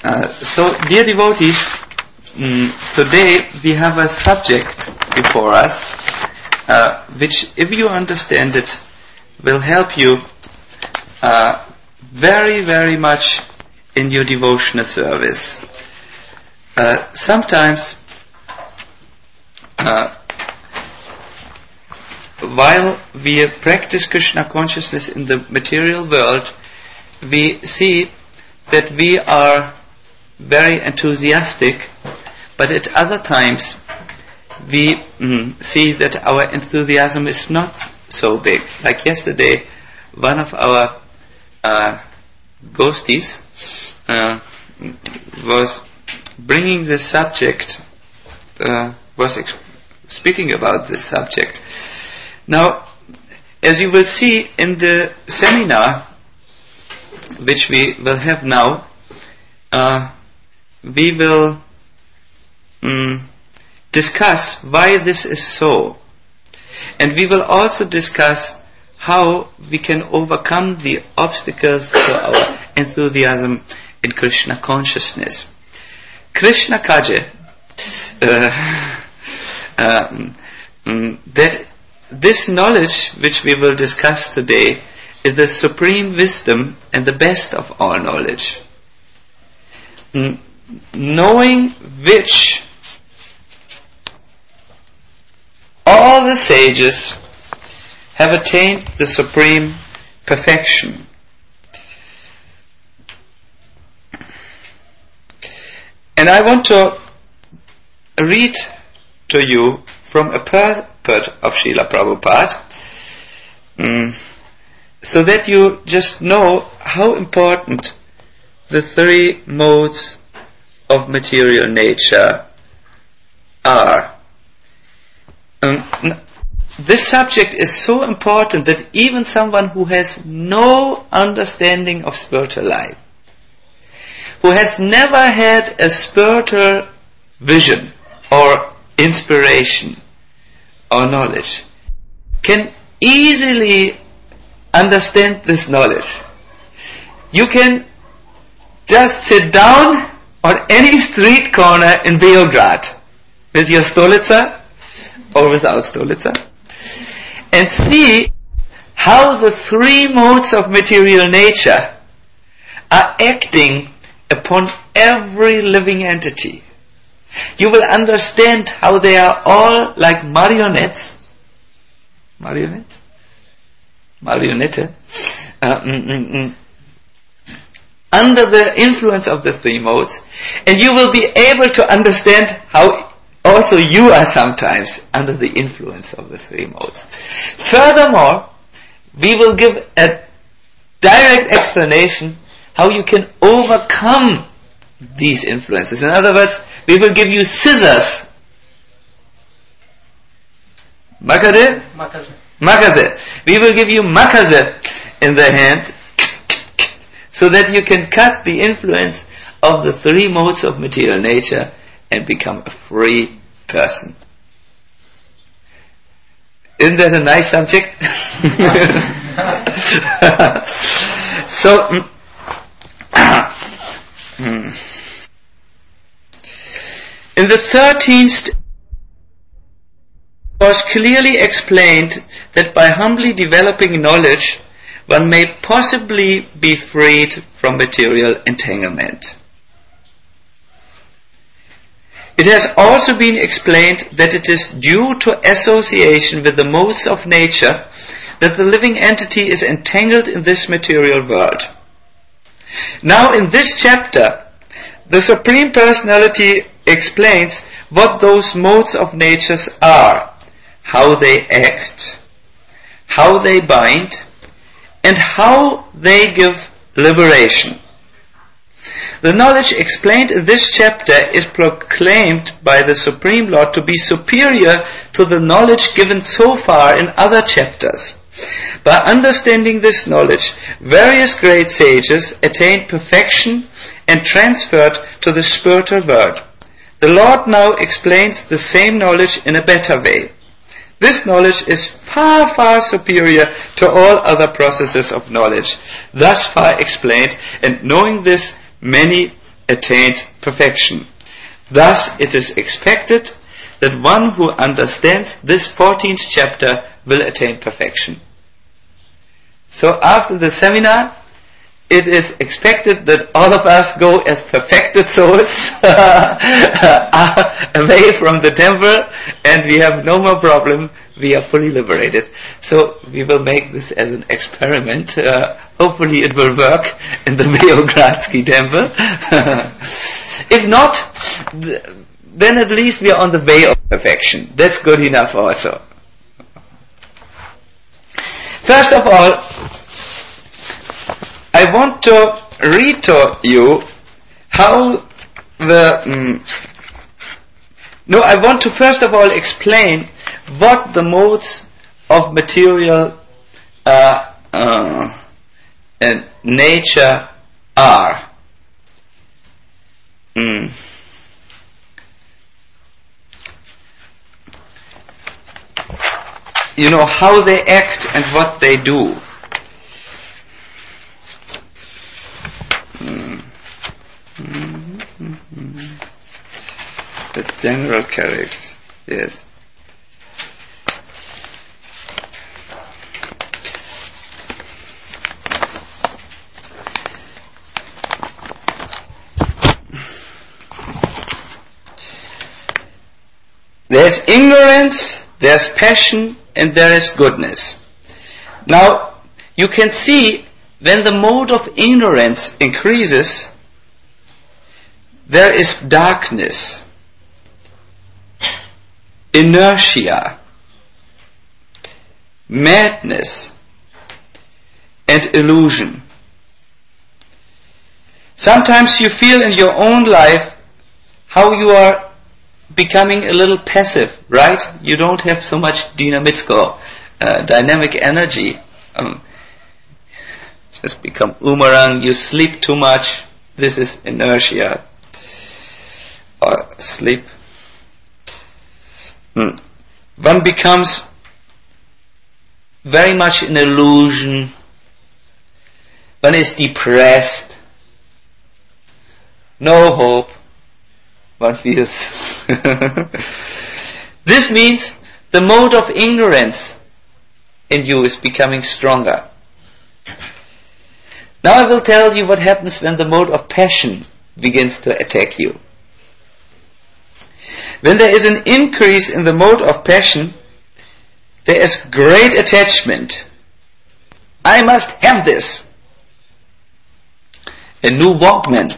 So, dear devotees, today we have a subject before us, which, if you understand it, will help you very, very much in your devotional service. Sometimes, while we practice Krishna consciousness in the material world, we see that we are very enthusiastic, but at other times we see that our enthusiasm is not so big. Like yesterday, one of our ghosties was bringing this subject, was speaking about this subject. Now, as you will see in the seminar, which we will have now, we will discuss why this is so. And we will also discuss how we can overcome the obstacles to our enthusiasm in Krishna consciousness. Krishna Kaje, that this knowledge which we will discuss today is the supreme wisdom and the best of all knowledge. Knowing which all the sages have attained the supreme perfection. And I want to read to you from a purport of Srila Prabhupada, so that you just know how important the three modes of material nature are. This subject is so important that even someone who has no understanding of spiritual life, who has never had a spiritual vision or inspiration or knowledge, can easily understand this knowledge. You can just sit down on any street corner in Beograd with your stolica or without stolica and see how the three modes of material nature are acting upon every living entity. You will understand how they are all like marionettes. Marionette. Under the influence of the three modes, and you will be able to understand how also you are sometimes under the influence of the three modes. Furthermore, we will give a direct explanation how you can overcome these influences. In other words, we will give you scissors. Makaze? Makaze. We will give you makaze in the hand, so that you can cut the influence of the three modes of material nature and become a free person. Isn't that a nice subject? So, in the 13th was clearly explained that by humbly developing knowledge, one may possibly be freed from material entanglement. It has also been explained that it is due to association with the modes of nature that the living entity is entangled in this material world. Now in this chapter, the Supreme Personality explains what those modes of nature are, how they act, how they bind, and how they give liberation. The knowledge explained in this chapter is proclaimed by the Supreme Lord to be superior to the knowledge given so far in other chapters. By understanding this knowledge, various great sages attained perfection and transferred to the spiritual world. The Lord now explains the same knowledge in a better way. This knowledge is far, far superior to all other processes of knowledge, thus far explained, and knowing this, many attained perfection. Thus it is expected that one who understands this 14th chapter will attain perfection. So after the seminar, it is expected that all of us go as perfected souls away from the temple, and we have no more problem. We are fully liberated. So we will make this as an experiment. Hopefully it will work in the Beogradsky temple. If not, then at least we are on the way of perfection. That's good enough also. First of all, I want to read to you how I want to first of all explain what the modes of material and nature are. You know, how they act and what they do. The general character, yes. There's ignorance, there's passion, and there is goodness. Now, you can see when the mode of ignorance increases, there is darkness, inertia, madness, and illusion. Sometimes you feel in your own life how you are becoming a little passive, right? You don't have so much dynamicko, dynamic energy. Just become umarang, you sleep too much. This is inertia. Or sleep. One becomes very much in illusion. One is depressed. No hope. One feels. This means the mode of ignorance in you is becoming stronger. Now I will tell you what happens when the mode of passion begins to attack you. When there is an increase in the mode of passion, there is great attachment. I must have this. A new Walkman.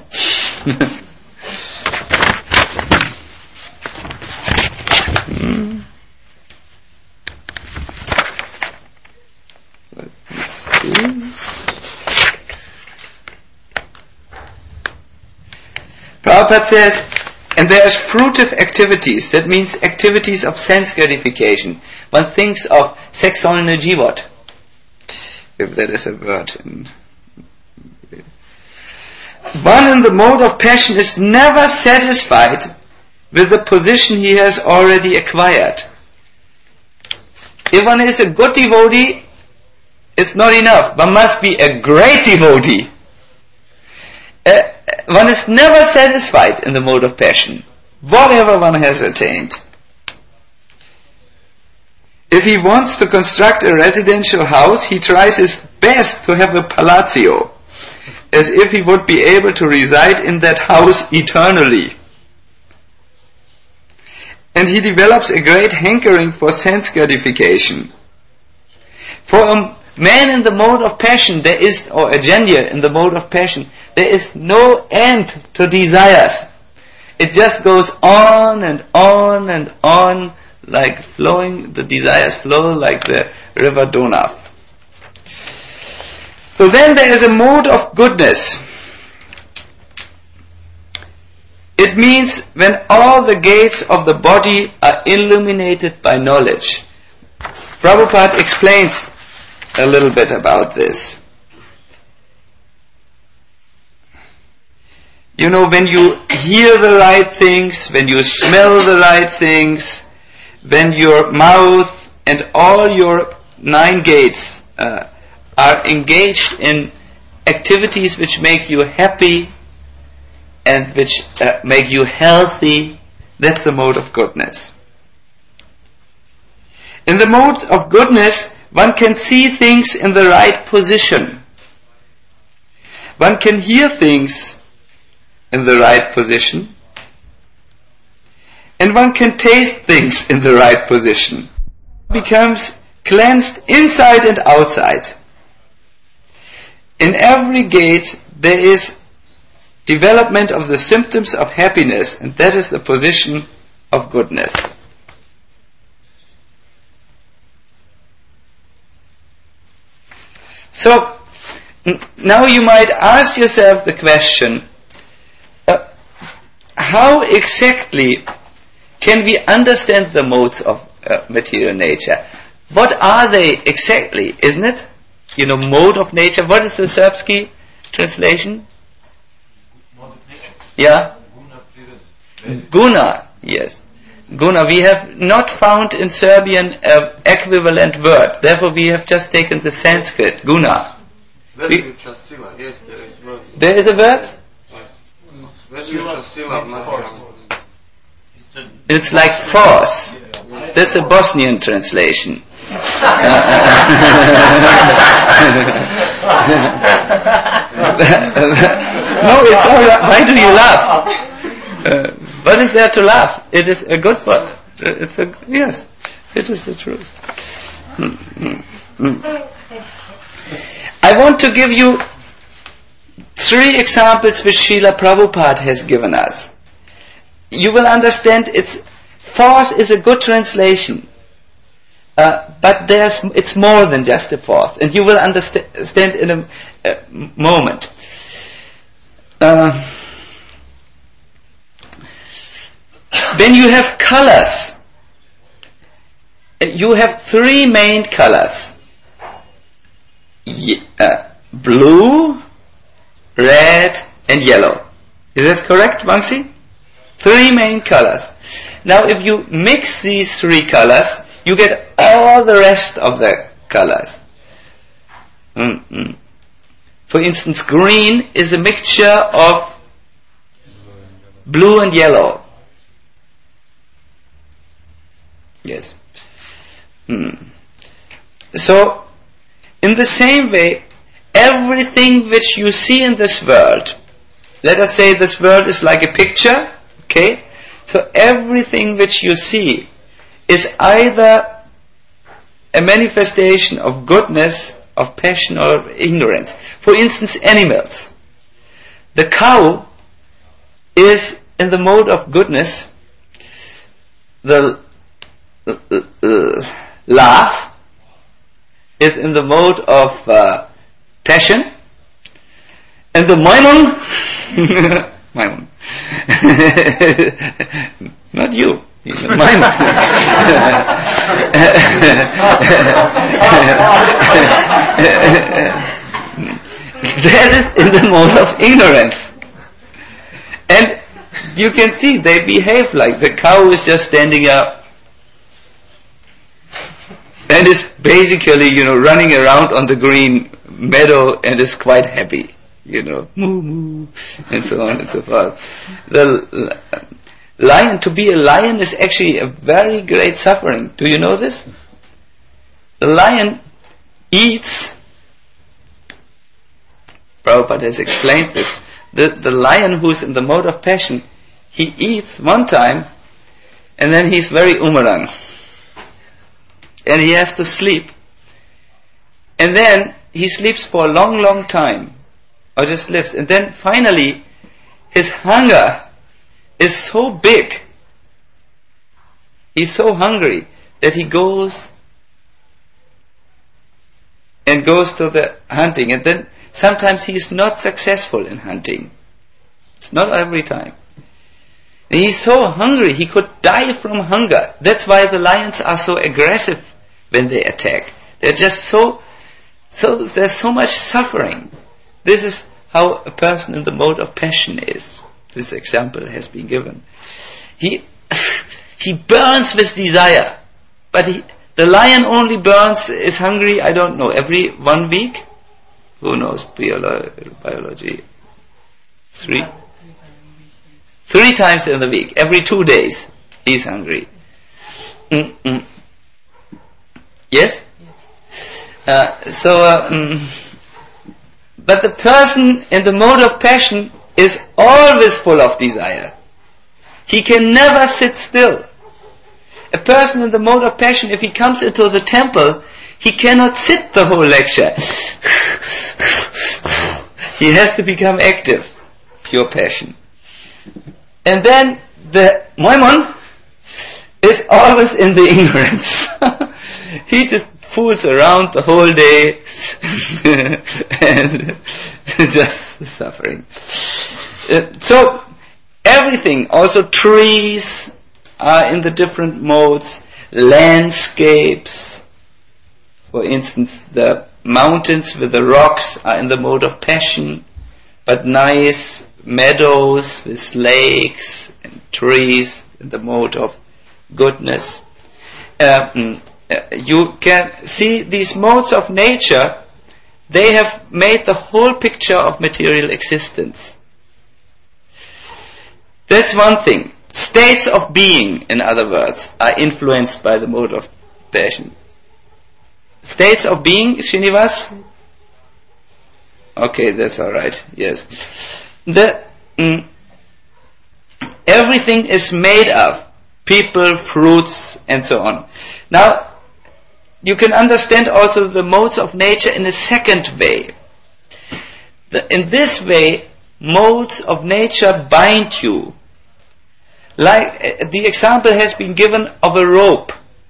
Prabhupada says, and there is fruitive activities, that means activities of sense gratification. One thinks of sexual jivot, if that is a word. One in the mode of passion is never satisfied with the position he has already acquired. If one is a good devotee, it's not enough. One must be a great devotee. One is never satisfied in the mode of passion, whatever one has attained. If he wants to construct a residential house, he tries his best to have a palazzo, as if he would be able to reside in that house eternally. And he develops a great hankering for sense gratification. For a man in the mode of passion, or a gender in the mode of passion, there is no end to desires. It just goes on and on and on, like flowing, the desires flow like the river Donau. So then there is a mode of goodness. It means when all the gates of the body are illuminated by knowledge. Prabhupada explains a little bit about this. You know, when you hear the right things, when you smell the right things, when your mouth and all your 9 gates are engaged in activities which make you happy, and which make you healthy. That's the mode of goodness. In the mode of goodness, one can see things in the right position. One can hear things in the right position. And one can taste things in the right position. Becomes cleansed inside and outside. In every gate there is development of the symptoms of happiness, and that is the position of goodness. So, now you might ask yourself the question, how exactly can we understand the modes of material nature? What are they exactly, isn't it? Mode of nature. What is the Serbsky translation? Mode of nature. Yeah? Guna, yes. Guna. We have not found in Serbian an equivalent word. Therefore we have just taken the Sanskrit, Guna. There is a word? It's like force. That's a Bosnian translation. No, it's all right. Why do you laugh? What is there to laugh? It is a good word. Yes, it is the truth. I want to give you 3 examples which Srila Prabhupada has given us. You will understand force is a good translation. But it's more than just a force, and you will understand in a moment. When you have colors, you have 3 main colors: blue, red, and yellow. Is that correct, Vangsi? 3 main colors. Now, if you mix these 3 colors, you get all the rest of the colors. For instance, green is a mixture of blue and yellow. Yes. So, in the same way, everything which you see in this world, let us say this world is like a picture, okay? So everything which you see is either a manifestation of goodness, of passion, or ignorance. For instance, animals. The cow is in the mode of goodness. The laugh is in the mode of passion. And the maimon, maimon, not you. That is in the mode of ignorance. And you can see they behave like the cow is just standing up and is basically, running around on the green meadow and is quite happy, moo moo, and so on and so forth. The lion, to be a lion is actually a very great suffering. Do you know this? The lion eats, Prabhupada has explained this, the lion who's in the mode of passion, he eats one time and then he's very umarang. And he has to sleep. And then he sleeps for a long, long time. Or just lives. And then finally, his hunger is so big. He's so hungry that he goes to the hunting. And then sometimes he is not successful in hunting. It's not every time. And he's so hungry, he could die from hunger. That's why the lions are so aggressive when they attack. They're just so there's so much suffering. This is how a person in the mode of passion is. This example has been given. He burns with desire, but the lion only is hungry, I don't know, every 1 week? Who knows biology? 3? 3 times in the week, every 2 days, he's hungry. Yes? But the person in the mode of passion is always full of desire. He can never sit still. A person in the mode of passion, if he comes into the temple, he cannot sit the whole lecture. He has to become active. Pure passion. And then the Maimon is always in the ignorance. He just fools around the whole day and just suffering. So everything, also trees are in the different modes, landscapes, for instance the mountains with the rocks are in the mode of passion, but nice meadows with lakes and trees in the mode of goodness. You can see these modes of nature, they have made the whole picture of material existence. That's one thing. States of being, in other words, are influenced by the mode of passion. States of being, Srinivas? Okay, that's alright, yes. Everything is made of people, fruits, and so on. Now, you can understand also the modes of nature in a second way. In this way, modes of nature bind you. Like the example has been given of a rope.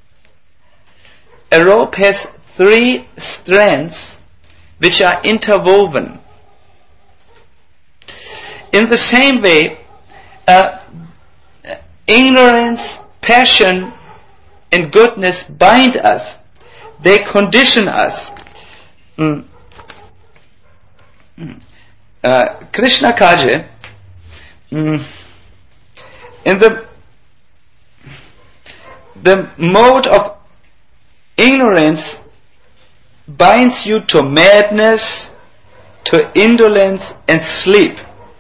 A rope has 3 strands which are interwoven. In the same way, ignorance, passion, and goodness bind us. They condition us. Krishna Kaje, in the mode of ignorance binds you to madness, to indolence and sleep.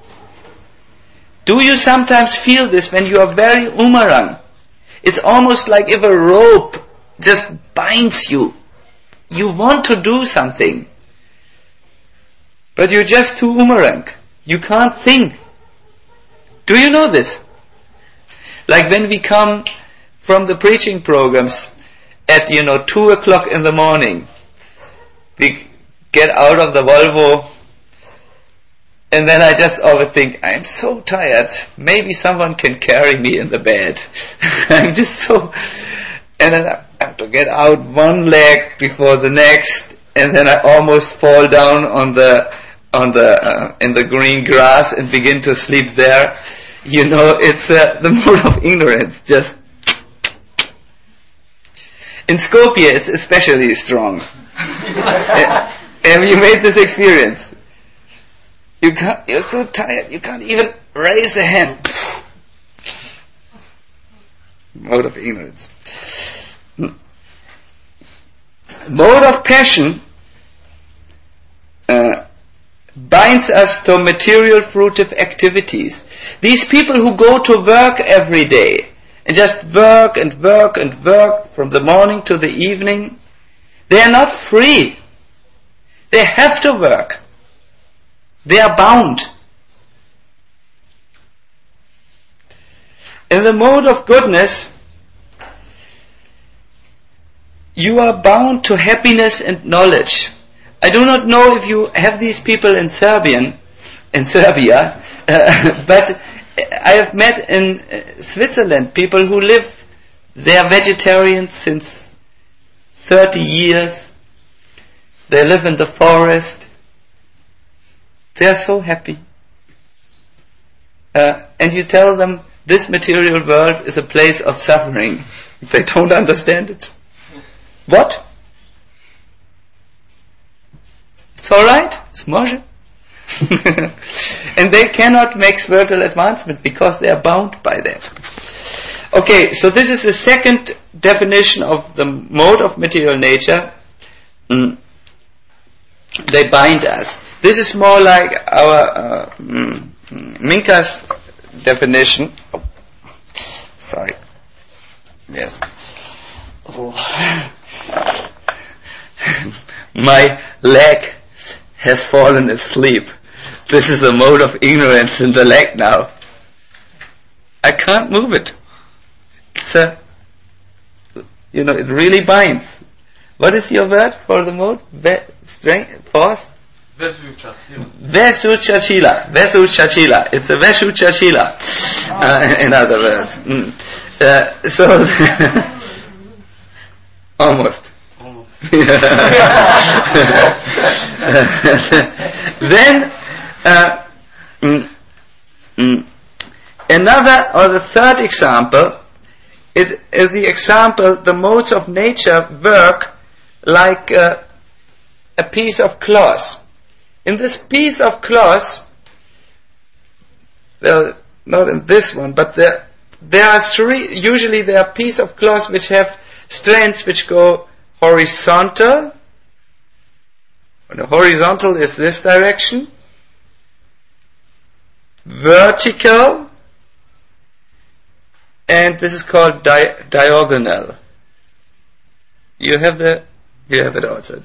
Do you sometimes feel this when you are very umarang? It's almost like if a rope just binds you. You want to do something, but you're just too umarang. You can't think. Do you know this? Like when we come from the preaching programs at 2 o'clock in the morning, we get out of the Volvo, and then I just always think, I'm so tired, maybe someone can carry me in the bed. I'm just so, and then I have to get out one leg before the next, and then I almost fall down in the green grass and begin to sleep there. It's the mode of ignorance, just. In Skopje, it's especially strong. Have you made this experience? You're so tired, you can't even raise a hand. Mode of ignorance. Mode of passion binds us to material fruitive activities. These people who go to work every day and just work and work and work from the morning to the evening, they are not free. They have to work. They are bound. In the mode of goodness, you are bound to happiness and knowledge. I do not know if you have these people in Serbia, but I have met in Switzerland people who they are vegetarians since 30 years. They live in the forest. They are so happy. And you tell them this material world is a place of suffering. They don't understand it. What? It's alright. It's Moshe. And they cannot make spiritual advancement because they are bound by that. Okay, so this is the second definition of the mode of material nature. They bind us. This is more like our Minka's definition. Oh, sorry. Yes. Oh. My leg has fallen asleep. This is a mode of ignorance in the leg now. I can't move it. It's it really binds. What is your word for the mode? Strength, force? Vesuchachila. Vesuchachila. It's a Vesuchachila. In other words. Almost. Then another or the third example is the example the modes of nature work like a piece of cloth. In this piece of cloth, well, not in this one, but there are three. Usually there are pieces of cloth which have strands which go horizontal. And the horizontal is this direction. Vertical. And this is called diagonal. You have it also.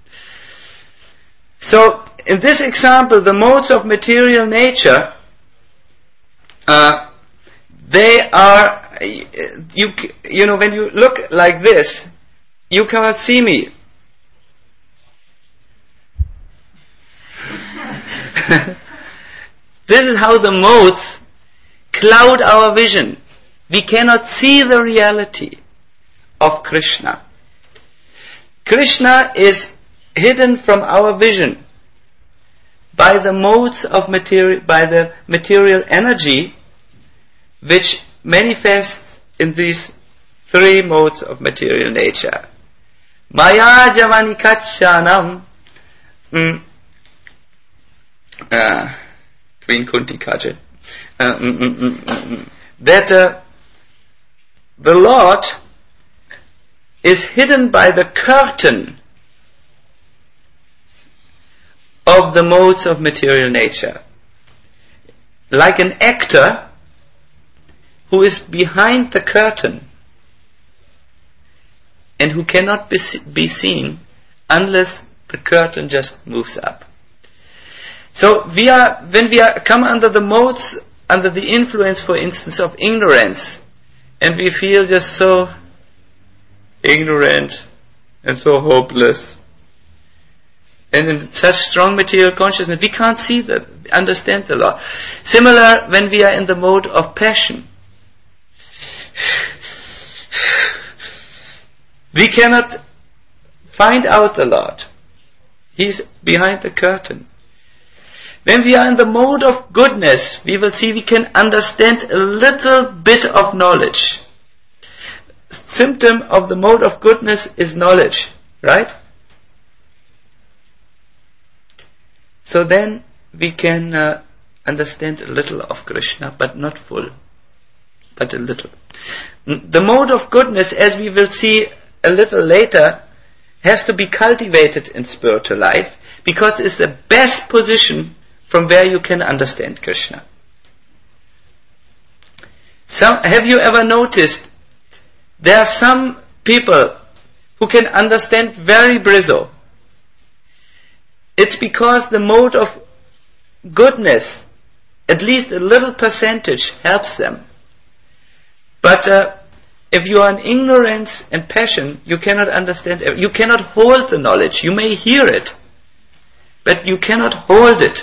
So, in this example, the modes of material nature, they are, when you look like this, you cannot see me. This is how the modes cloud our vision. We cannot see the reality of Krishna. Krishna is hidden from our vision by the modes of material, by the material energy which manifests in these three modes of material nature. Maya Javanikachanam Queen Kunti Kaje that the Lord is hidden by the curtain of the modes of material nature. Like an actor who is behind the curtain and who cannot be seen unless the curtain just moves up. So when we come under the modes, under the influence, for instance, of ignorance, and we feel just so ignorant and so hopeless, and in such strong material consciousness, we can't understand the Lord. Similar when we are in the mode of passion. We cannot find out the Lord. He's behind the curtain. When we are in the mode of goodness, we will see we can understand a little bit of knowledge. Symptom of the mode of goodness is knowledge, right? So then we can understand a little of Krishna, but not full, but a little. The mode of goodness, as we will see a little later, has to be cultivated in spiritual life because it's the best position from where you can understand Krishna. Have you ever noticed there are some people who can understand very brizo? It's because the mode of goodness, at least a little percentage, helps them. But if you are in ignorance and passion, you cannot understand. You cannot hold the knowledge. You may hear it, but you cannot hold it.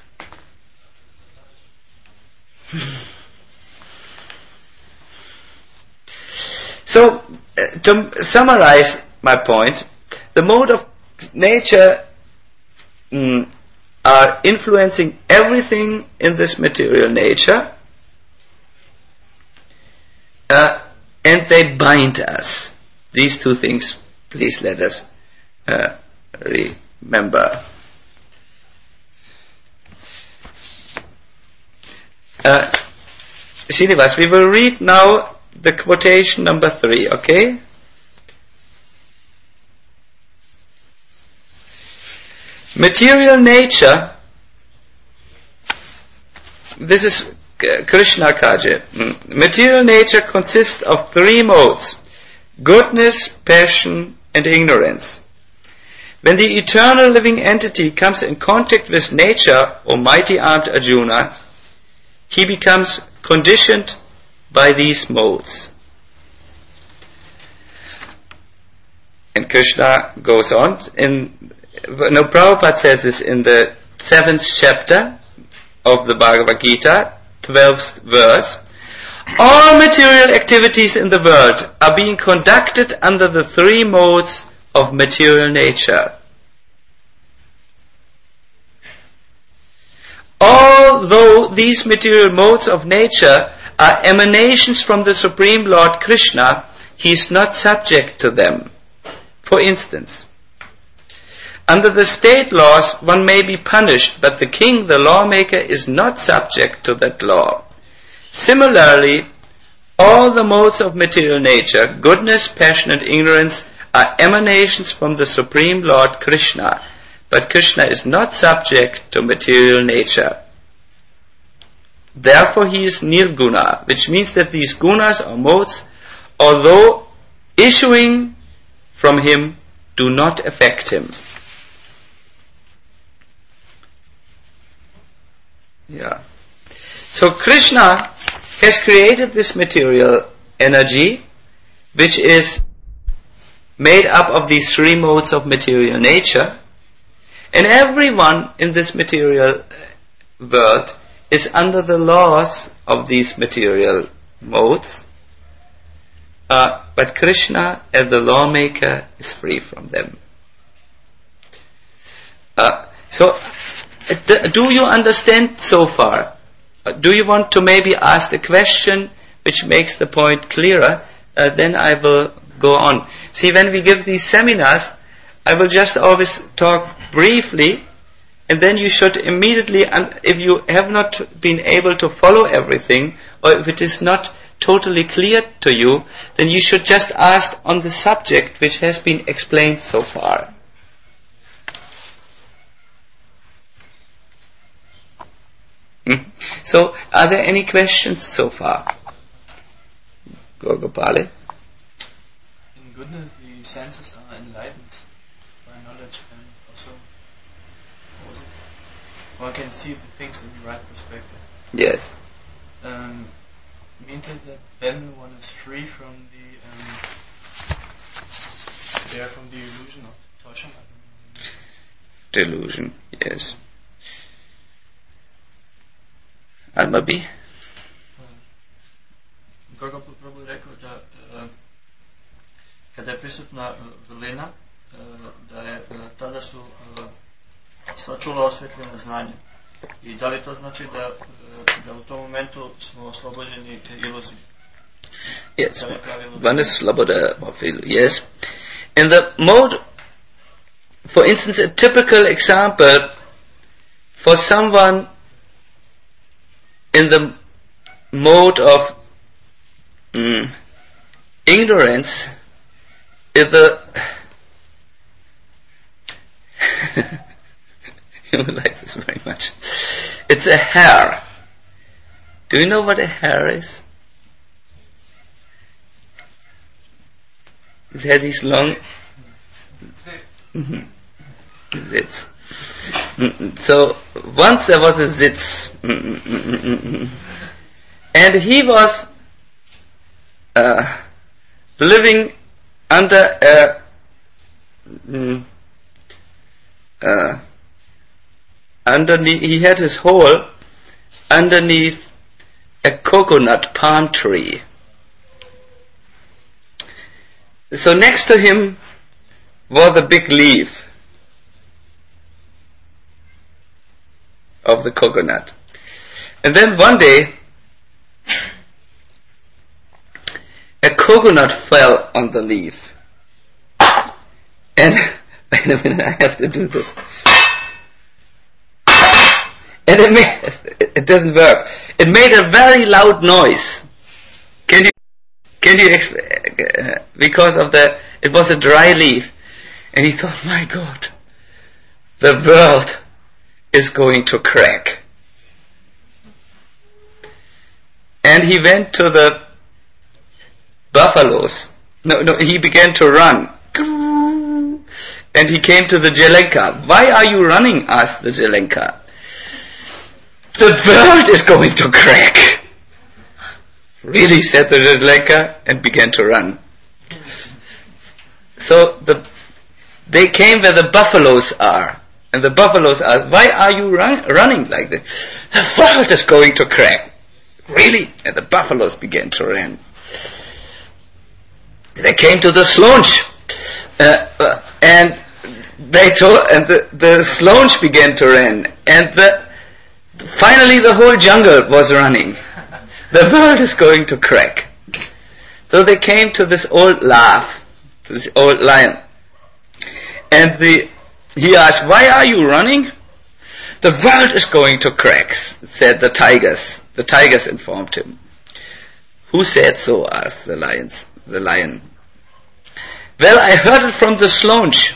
So, to summarize my point, the mode of nature are influencing everything in this material nature, and they bind us. These two things, please let us remember. Srinivas, we will read now the quotation number 3, okay? Material nature, this is Krishna Kaje. Material nature consists of three modes: goodness, passion, and ignorance. When the eternal living entity comes in contact with nature, O mighty armed Arjuna, he becomes conditioned by these modes. And Krishna goes on, Prabhupada says this in the 7th chapter of the Bhagavad Gita, 12th verse. All material activities in the world are being conducted under the three modes of material nature. Although these material modes of nature are emanations from the Supreme Lord Krishna, he is not subject to them. For instance, under the state laws one may be punished, but the king, the lawmaker, is not subject to that law. Similarly, all the modes of material nature, goodness, passion, and ignorance, are emanations from the Supreme Lord Krishna, but Krishna is not subject to material nature. Therefore he is nirguna, which means that these gunas or modes, although issuing from him, do not affect him. Yeah. So Krishna has created this material energy, which is made up of these three modes of material nature, and everyone in this material world is under the laws of these material modes, but Krishna, as the lawmaker, is free from them. Do you understand so far? Do you want to maybe ask a question which makes the point clearer? Then I will go on. See, when we give these seminars, I will just always talk briefly, and then you should immediately, if you have not been able to follow everything, or if it is not totally clear to you, then you should just ask on the subject which has been explained so far. So, are there any questions so far? Gopale? In goodness, the senses are enlightened by knowledge, and also one can see the things in the right perspective. Yes. Means that then one is free from the illusion of Toshan? Delusion, yes. Almabi? Kako Prabhu rekao da kada je prisutna vrlina, da je tada su sva čula osvetljena znanja. I da li to znači da u tom momentu smo oslobođeni iluzije? Yes, one is sloboda of illusion. Yes. In the mode, for instance, a typical example for someone in the mode of ignorance is the you will like this very much. It's a hare. Do you know what a hare is? It has these long zits. So once there was a zitz, and he was living under underneath. He had his hole underneath a coconut palm tree. So next to him was a big leaf of the coconut. And then one day, a coconut fell on the leaf. And, wait a minute, I have to do this. And it doesn't work. It made a very loud noise. Can you because of it was a dry leaf. And he thought, my God, the world is going to crack. and he went to the buffaloes. No, he began to run. And he came to the Jelenka. Why are you running? Asked the Jelenka. The world is going to crack. Really, said the Jelenka, and began to run. So they came where the buffaloes are. And the buffaloes asked, why are you running like this? The world is going to crack. Really? And the buffaloes began to run. They came to the Sloange. And they told, and the Sloange began to run. And finally the whole jungle was running. The world is going to crack. So they came to this old laugh, to this old lion. And he asked, why are you running? The world is going to crack, said the tigers. The tigers informed him. Who said so? Asked the lion. Well, I heard it from the Sloange.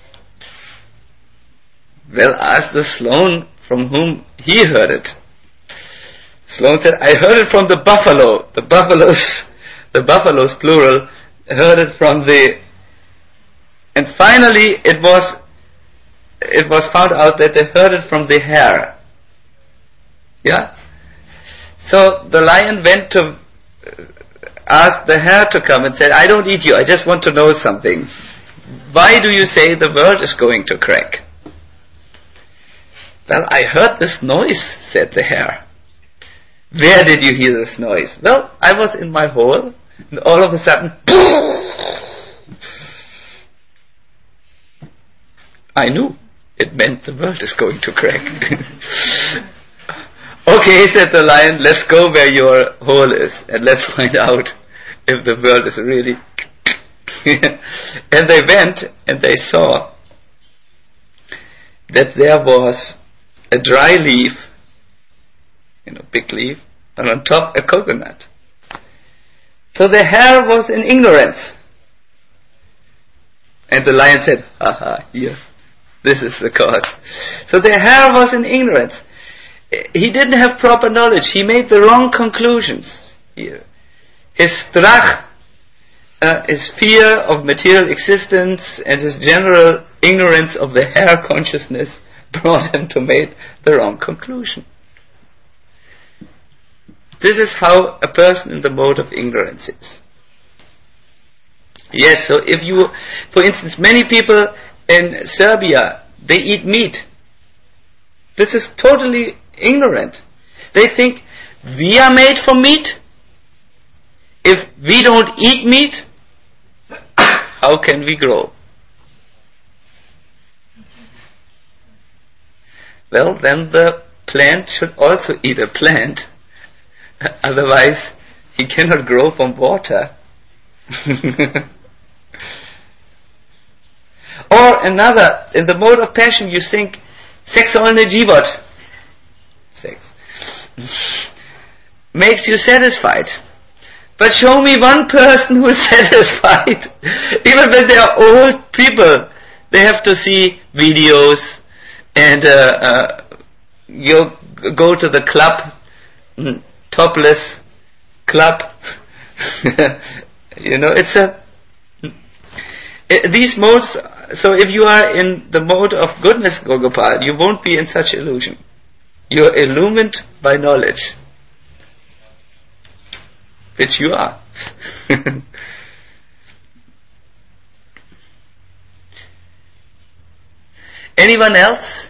Well, asked the Sloan from whom he heard it. Sloan said, I heard it from the buffalo. The buffaloes plural, heard it from and finally it was found out that they heard it from the hare. Yeah? So the lion went to ask the hare to come and said, I don't eat you, I just want to know something. Why do you say the world is going to crack? Well, I heard this noise, said the hare. Where did you hear this noise? Well, I was in my hole, and all of a sudden, I knew it meant the world is going to crack. Okay, said the lion, let's go where your hole is, and let's find out if the world is really... And they went, and they saw that there was a dry leaf, big leaf, and on top a coconut. So the hare was in ignorance. And the lion said, here, this is the cause. So the hare was in ignorance. He didn't have proper knowledge. He made the wrong conclusions. His strach, his fear of material existence, and his general ignorance of the hare consciousness brought him to make the wrong conclusion. This is how a person in the mode of ignorance is. Yes, so if you, for instance, many people in Serbia, they eat meat. This is totally ignorant. They think, we are made for meat. If we don't eat meat, how can we grow? Well, then the plant should also eat a plant. Otherwise, he cannot grow from water. Or another, in the mode of passion, you think, sexualny život, sex, makes you satisfied. But show me one person who is satisfied. Even when they are old people, they have to see videos and you go to the club, topless club. It's these modes. So if you are in the mode of goodness, Gogopal, you won't be in such illusion. You are illumined by knowledge, which you are. Anyone else?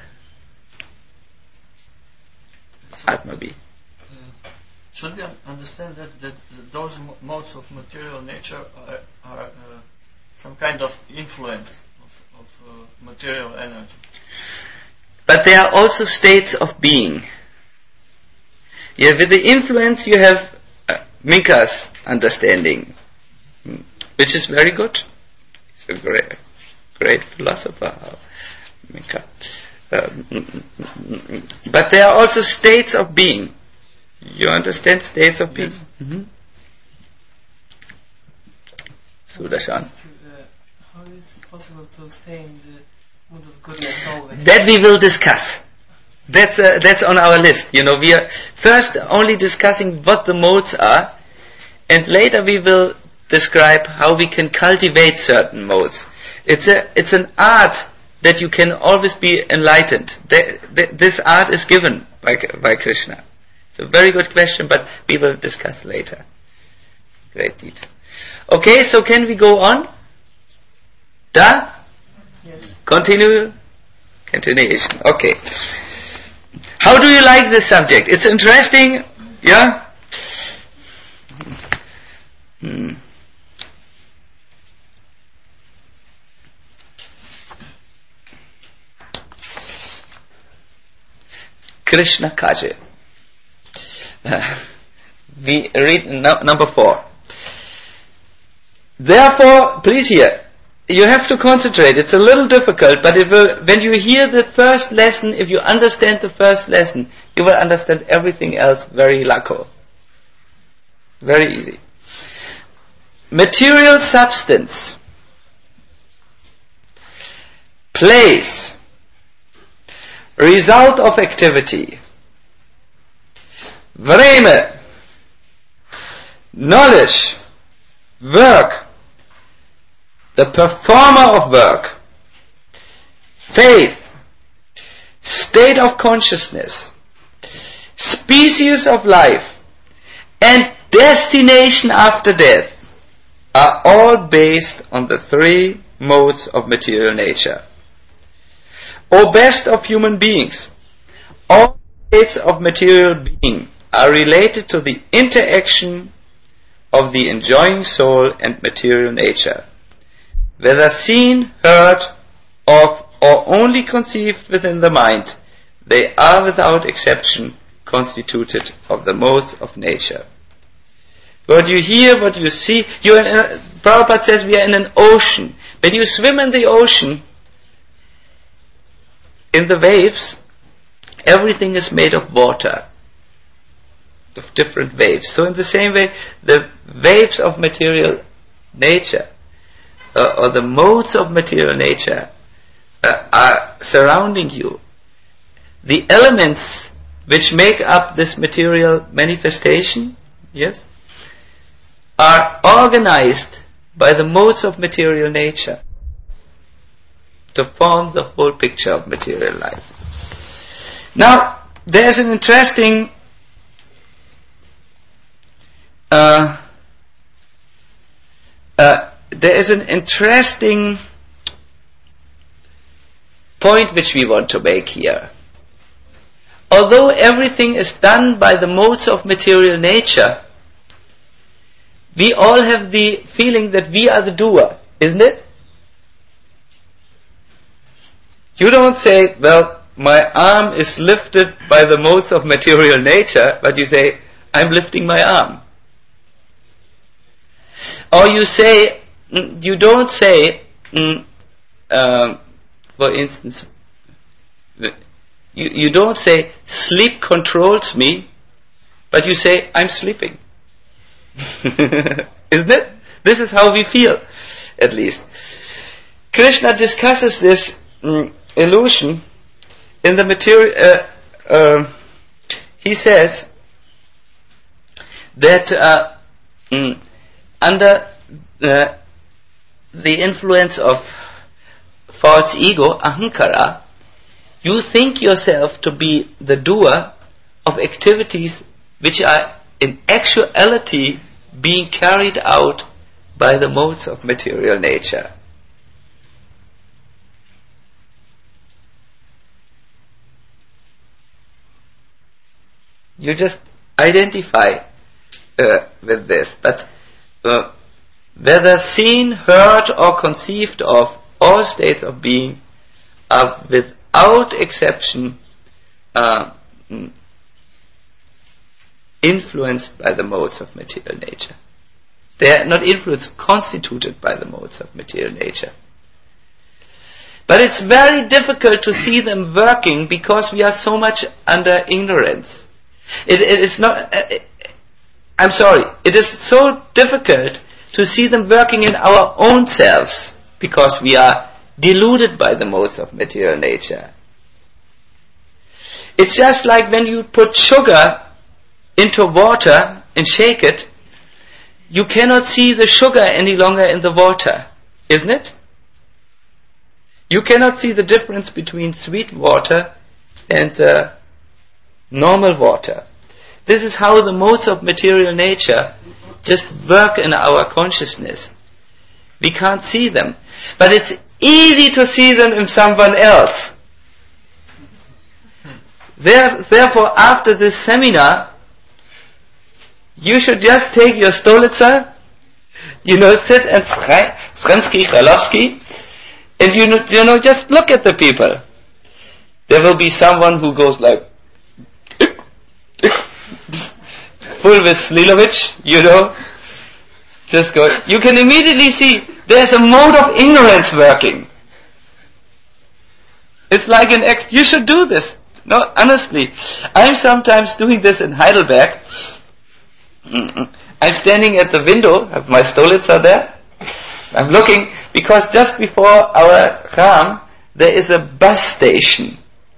Atmabi. Should we understand that those modes of material nature are some kind of influence of material energy? But they are also states of being. Yeah, with the influence you have Minka's understanding, which is very good. He's a great philosopher, Minka. But there are also states of being. You understand states of being? Mm-hmm. Sudashan. How is it possible to stay in the mood of goodness always? That we will discuss. That's on our list. You know, we are first only discussing what the modes are, and later we will describe how we can cultivate certain modes. It's an art that you can always be enlightened. This art is given by Krishna. It's a very good question, but we will discuss later. Great detail. Okay, so can we go on? Da? Yes. Continuation. Okay. How do you like this subject? It's interesting, yeah? Krishna Kaje. We read number 4. Therefore, please hear, you have to concentrate. It's a little difficult, but it will, when you hear the first lesson, if you understand the first lesson, you will understand everything else very lacko. Very easy. Material substance, place, result of activity, vreme, knowledge, work, the performer of work, faith, state of consciousness, species of life, and destination after death are all based on the 3 modes of material nature. O best of human beings, all states of material being are related to the interaction of the enjoying soul and material nature. Whether seen, heard of, or only conceived within the mind, they are without exception constituted of the modes of nature. What you hear, what you see, Prabhupada says we are in an ocean. When you swim in the ocean, in the waves, everything is made of water, of different waves. So in the same way, the waves of material nature, or the modes of material nature, are surrounding you. The elements which make up this material manifestation, yes, are organized by the modes of material nature to form the whole picture of material life. Now, there's an interesting point which we want to make here. Although everything is done by the modes of material nature, we all have the feeling that we are the doer, isn't it? You don't say, well, my arm is lifted by the modes of material nature, but you say, I'm lifting my arm. Or you say, you don't say, for instance, you don't say, sleep controls me, but you say, I'm sleeping. Isn't it? This is how we feel, at least. Krishna discusses this illusion in the material. He says that under the influence of false ego, ahankara, you think yourself to be the doer of activities which are in actuality being carried out by the modes of material nature. You just identify with this, but whether seen, heard, or conceived of, all states of being are without exception influenced by the modes of material nature. They are not influenced, constituted by the modes of material nature. But it's very difficult to see them working because we are so much under ignorance. It is so difficult to see them working in our own selves because we are deluded by the modes of material nature. It's just like when you put sugar into water and shake it, you cannot see the sugar any longer in the water, isn't it? You cannot see the difference between sweet water and normal water. This is how the modes of material nature just work in our consciousness. We can't see them. But it's easy to see them in someone else. Therefore, after this seminar, you should just take your Stolitzer, sit and Srensky, Krailovsky, and just look at the people. There will be someone who goes like, full with Slilovich, just go. You can immediately see there's a mode of ignorance working. It's like you should do this. No, honestly. I'm sometimes doing this in Heidelberg. I'm standing at the window, have my Stolitzer there. I'm looking, because just before our Ram, there is a bus station.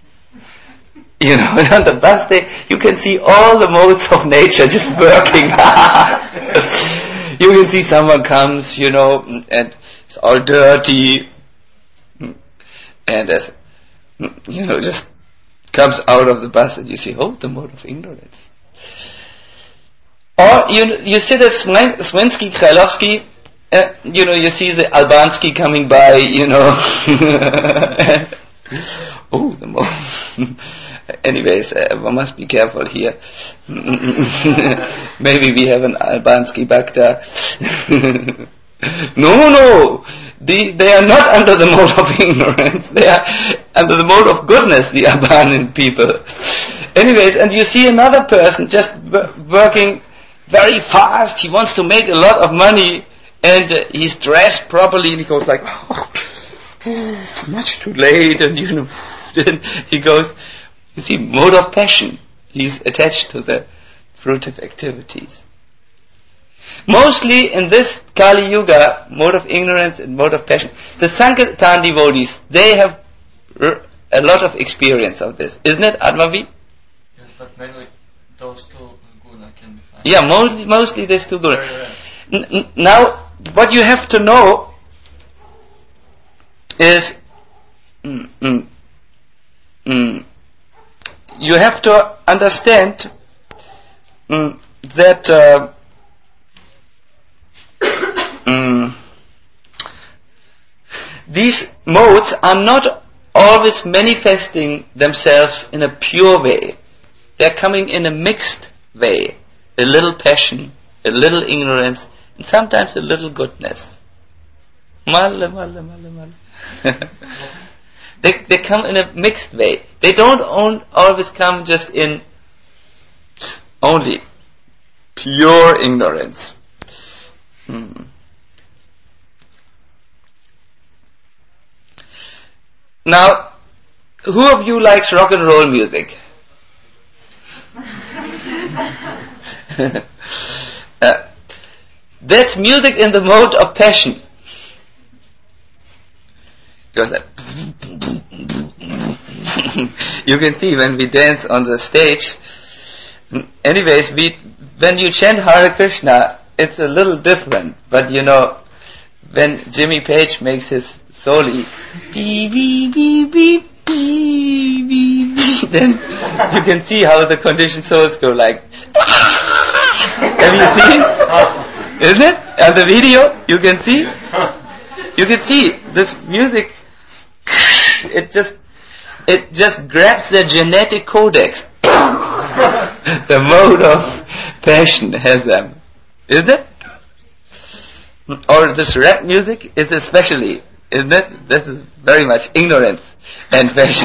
On the bus station, you can see all the modes of nature just working. You can see someone comes, and it's all dirty, and just comes out of the bus, and you see, the mode of ignorance. Or you sit at Srensky, Krailovsky, you see the Albansky coming by, the mode. Anyways, one must be careful here. Maybe we have an Albansky Bhakta. No. They are not under the mode of ignorance. They are under the mode of goodness, the Albanan people. Anyways, and you see another person just working very fast. He wants to make a lot of money, and he's dressed properly, and he goes like, much too late, and then he goes. You see, mode of passion. He's attached to the fruitive activities. Mostly in this Kali Yuga, mode of ignorance and mode of passion, the Sankirtan devotees, they have a lot of experience of this. Isn't it, Admavi? Yes, but mainly those two guna can be found. Yeah, mostly these two guna. Now, what you have to know is you have to understand that these modes are not always manifesting themselves in a pure way. They are coming in a mixed way. A little passion, a little ignorance, and sometimes a little goodness. They come in a mixed way. They don't always come just in only pure ignorance. Now, who of you likes rock and roll music? That's music in the mode of passion. Goes like you can see when we dance on the stage. Anyways, when you chant Hare Krishna, it's a little different. But when Jimmy Page makes his soli, then you can see how the conditioned souls go like. Have you seen? Isn't it? On the video, you can see. You can see this music. It just grabs the genetic codex. The mode of passion has them. Isn't it? Or this rap music is especially, isn't it? This is very much ignorance and passion.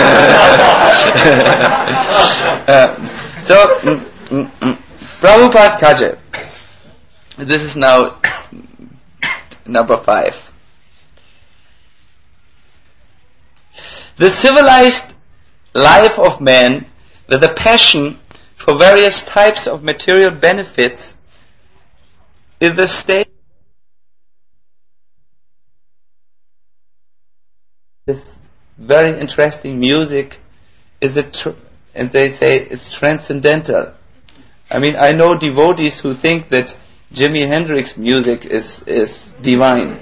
Prabhupada Kaja. This is now number 5. The civilized life of man with a passion for various types of material benefits is the state. This very interesting music is a and they say it's transcendental. I mean, I know devotees who think that Jimi Hendrix music is divine.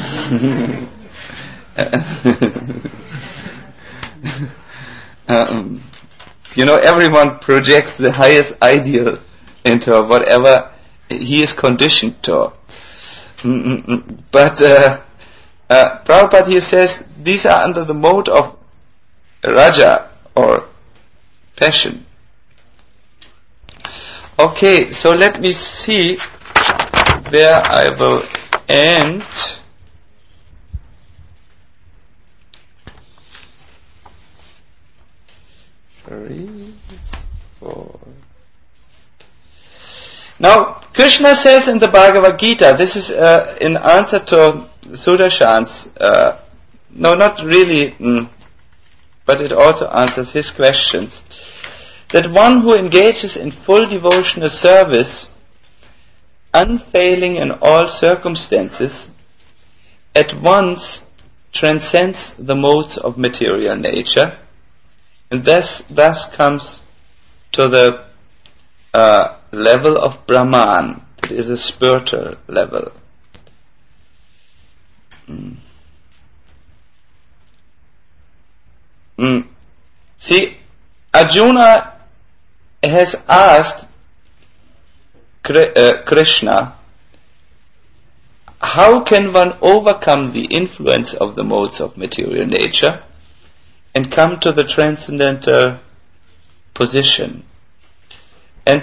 Everyone projects the highest ideal into whatever he is conditioned to. But Prabhupada here says these are under the mode of raja or passion. Okay, so let me see where I will end. 3, 4. Now, Krishna says in the Bhagavad Gita, this is in answer to Sudarshan's, no, not really, but it also answers his questions, that one who engages in full devotional service, unfailing in all circumstances, at once transcends the modes of material nature, and thus comes to the level of Brahman. It is a spiritual level. See, Arjuna has asked Krishna, how can one overcome the influence of the modes of material nature and come to the transcendental position? And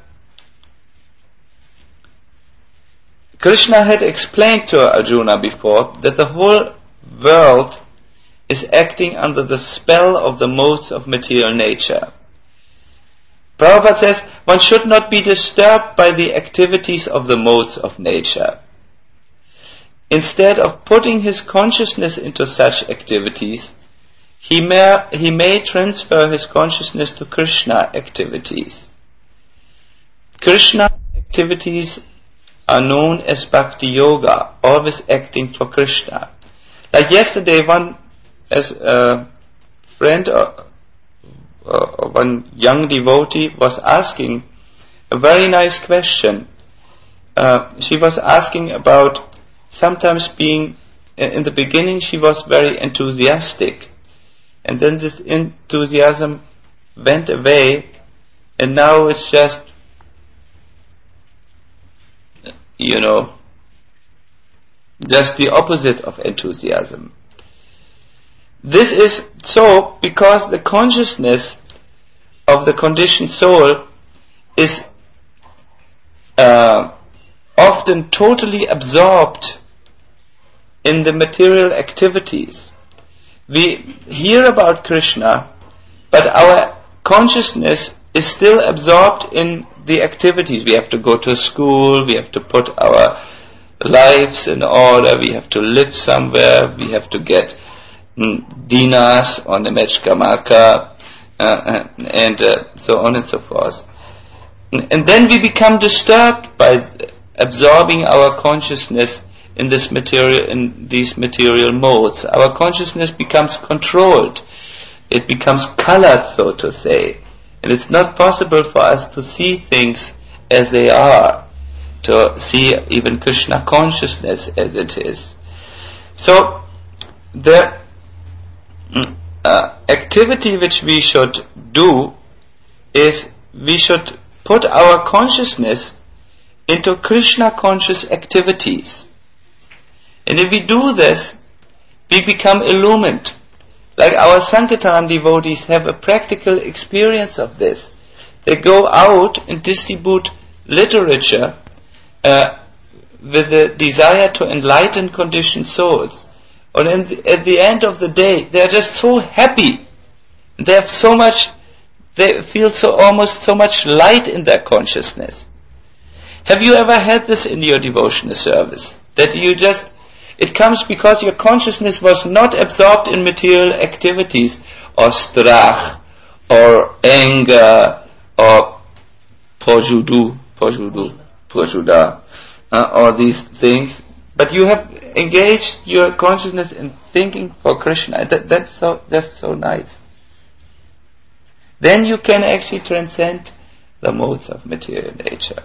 Krishna had explained to Arjuna before that the whole world is acting under the spell of the modes of material nature. Prabhupada says one should not be disturbed by the activities of the modes of nature. Instead of putting his consciousness into such activities, he may transfer his consciousness to Krishna activities. Krishna activities are known as Bhakti Yoga, always acting for Krishna. Like yesterday, one friend or one young devotee was asking a very nice question. She was asking about sometimes being, in the beginning she was very enthusiastic, and then this enthusiasm went away, and now it's just, just the opposite of enthusiasm. This is so because the consciousness of the conditioned soul is often totally absorbed in the material activities. We hear about Krishna, but our consciousness is still absorbed in the activities. We have to go to school, we have to put our lives in order, we have to live somewhere, we have to get dinas on the Mechkamaka, and so on and so forth. And then we become disturbed by absorbing our consciousness in these material modes. Our consciousness becomes controlled. It becomes colored, so to say. And it's not possible for us to see things as they are, to see even Krishna consciousness as it is. So, the activity which we should do is we should put our consciousness into Krishna conscious activities. And if we do this, we become illumined. Like our Sankirtan devotees have a practical experience of this. They go out and distribute literature with the desire to enlighten conditioned souls. And at the end of the day, they are just so happy. They have so much, they feel almost so much light in their consciousness. Have you ever had this in your devotional service? That it comes because your consciousness was not absorbed in material activities, or strach, or anger, or pojuda, or these things. But you have engaged your consciousness in thinking for Krishna. That's so nice. then you can actually transcend the modes of material nature.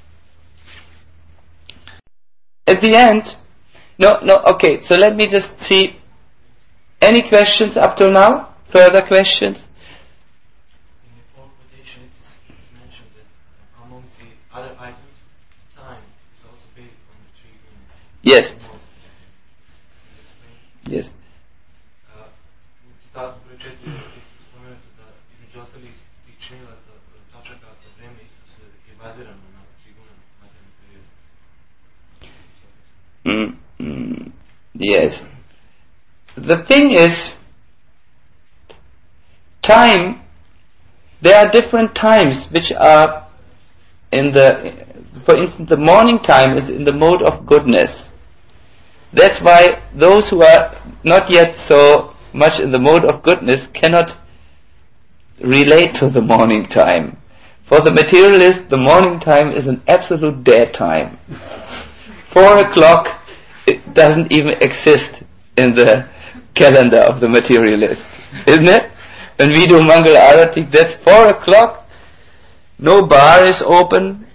At the end, okay, so let me just see, any questions up till now? Further questions? In the fourth quotation it is mentioned that among the other items, time is also based on the three Yes. modes. Yes. Цитат прочети споменато да измеѓу осталих причинилата точаката време исто се е базирано на тригуна материјален период. Yes. The thing is, time, there are different times which are for instance, the morning time is in the mode of goodness. That's why those who are not yet so much in the mode of goodness cannot relate to the morning time. For the materialist, the morning time is an absolute dead time. 4 o'clock, it doesn't even exist in the calendar of the materialist, isn't it? When we do Mangal Arati, that's 4 o'clock, no bar is open,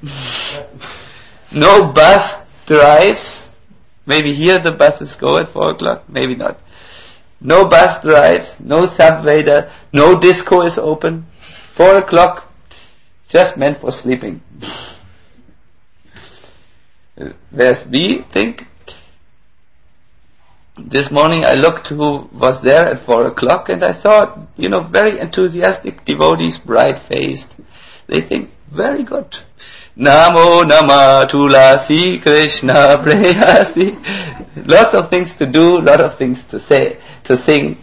no bus drives. Maybe here the buses go at 4 o'clock, maybe not. No bus drives, no subway, no disco is open. 4 o'clock, just meant for sleeping. Whereas we think, this morning I looked who was there at 4 o'clock and I saw, very enthusiastic devotees, bright-faced. They think, very good. Namo Nama Tulasi Krishna Prayasi. Lots of things to do, lot of things to say, to sing,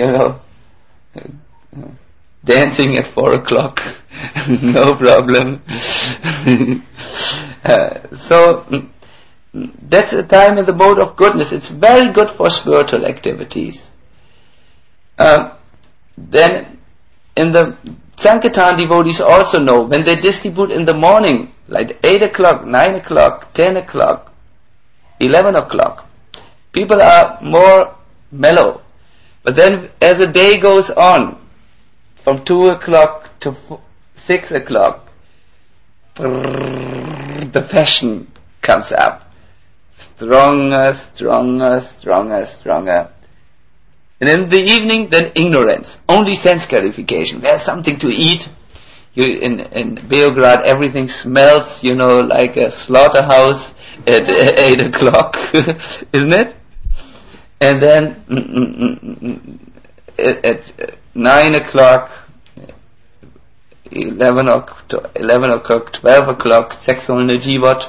dancing at 4 o'clock, no problem. So that's a time in the mode of goodness. It's very good for spiritual activities. Then in the Sankirtan, devotees also know when they distribute in the morning, like 8 o'clock, 9 o'clock, 10 o'clock, 11 o'clock, people are more mellow. But then as the day goes on, from 2 o'clock to 6 o'clock, the passion comes up. Stronger, stronger, stronger, stronger. And in the evening, then ignorance. Only sense gratification. There's something to eat. In Beograd, everything smells, like a slaughterhouse at 8 o'clock. Isn't it? And then at 9 o'clock, 11 o'clock, 12 o'clock, sexual jivot.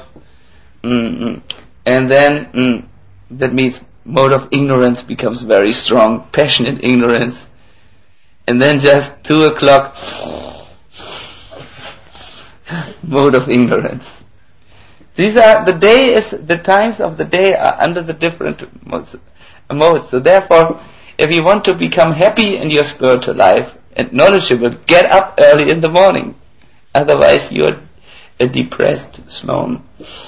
And then, that means mode of ignorance becomes very strong, passionate ignorance. And then just 2 o'clock, mode of ignorance. These are, the times of the day are under the different modes. So therefore, if you want to become happy in your spiritual life and knowledgeable, get up early in the morning. Otherwise you're a depressed snow.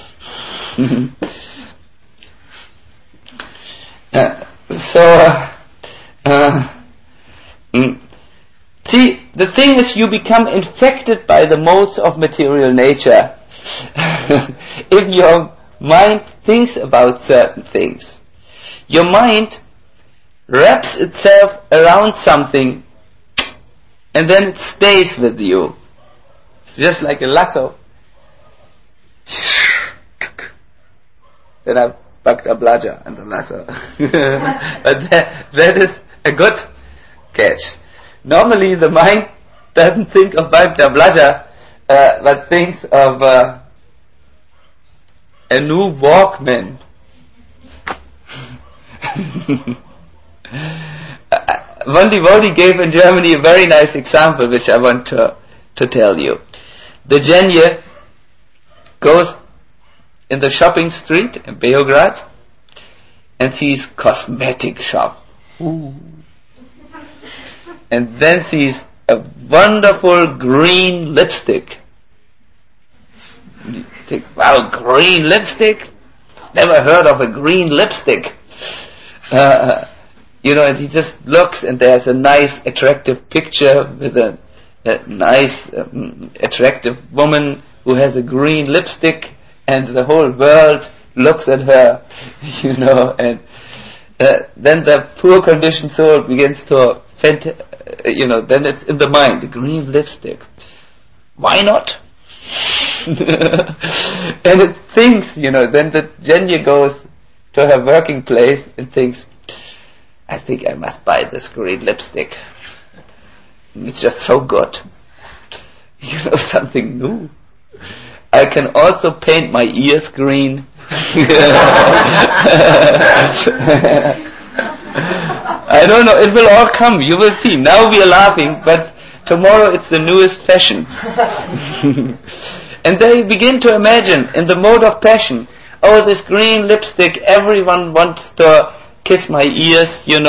See, the thing is, you become infected by the modes of material nature. If your mind thinks about certain things, your mind wraps itself around something and then it stays with you. It's just like a lasso. Then I bucked a bladger and the lasso. But that is a good catch. Normally the mind doesn't think of Bhakta Blaja, but thinks of a new Walkman. One devotee gave in Germany a very nice example which I want to tell you. The Jenye goes in the shopping street in Beograd and sees cosmetic shop. Ooh. And then sees a wonderful green lipstick. You think, wow, green lipstick? Never heard of a green lipstick. And he just looks and there's a nice attractive picture with a nice, attractive woman who has a green lipstick, and the whole world looks at her, and then the poor conditioned soul begins to, then it's in the mind, the green lipstick. Why not? And it thinks, then the Jenya goes to her working place and thinks, I think I must buy this green lipstick. It's just so good. Something new. I can also paint my ears green. I don't know, it will all come, you will see. Now we are laughing, but tomorrow it's the newest fashion. And they begin to imagine, in the mode of passion, oh, this green lipstick, everyone wants to kiss my ears, and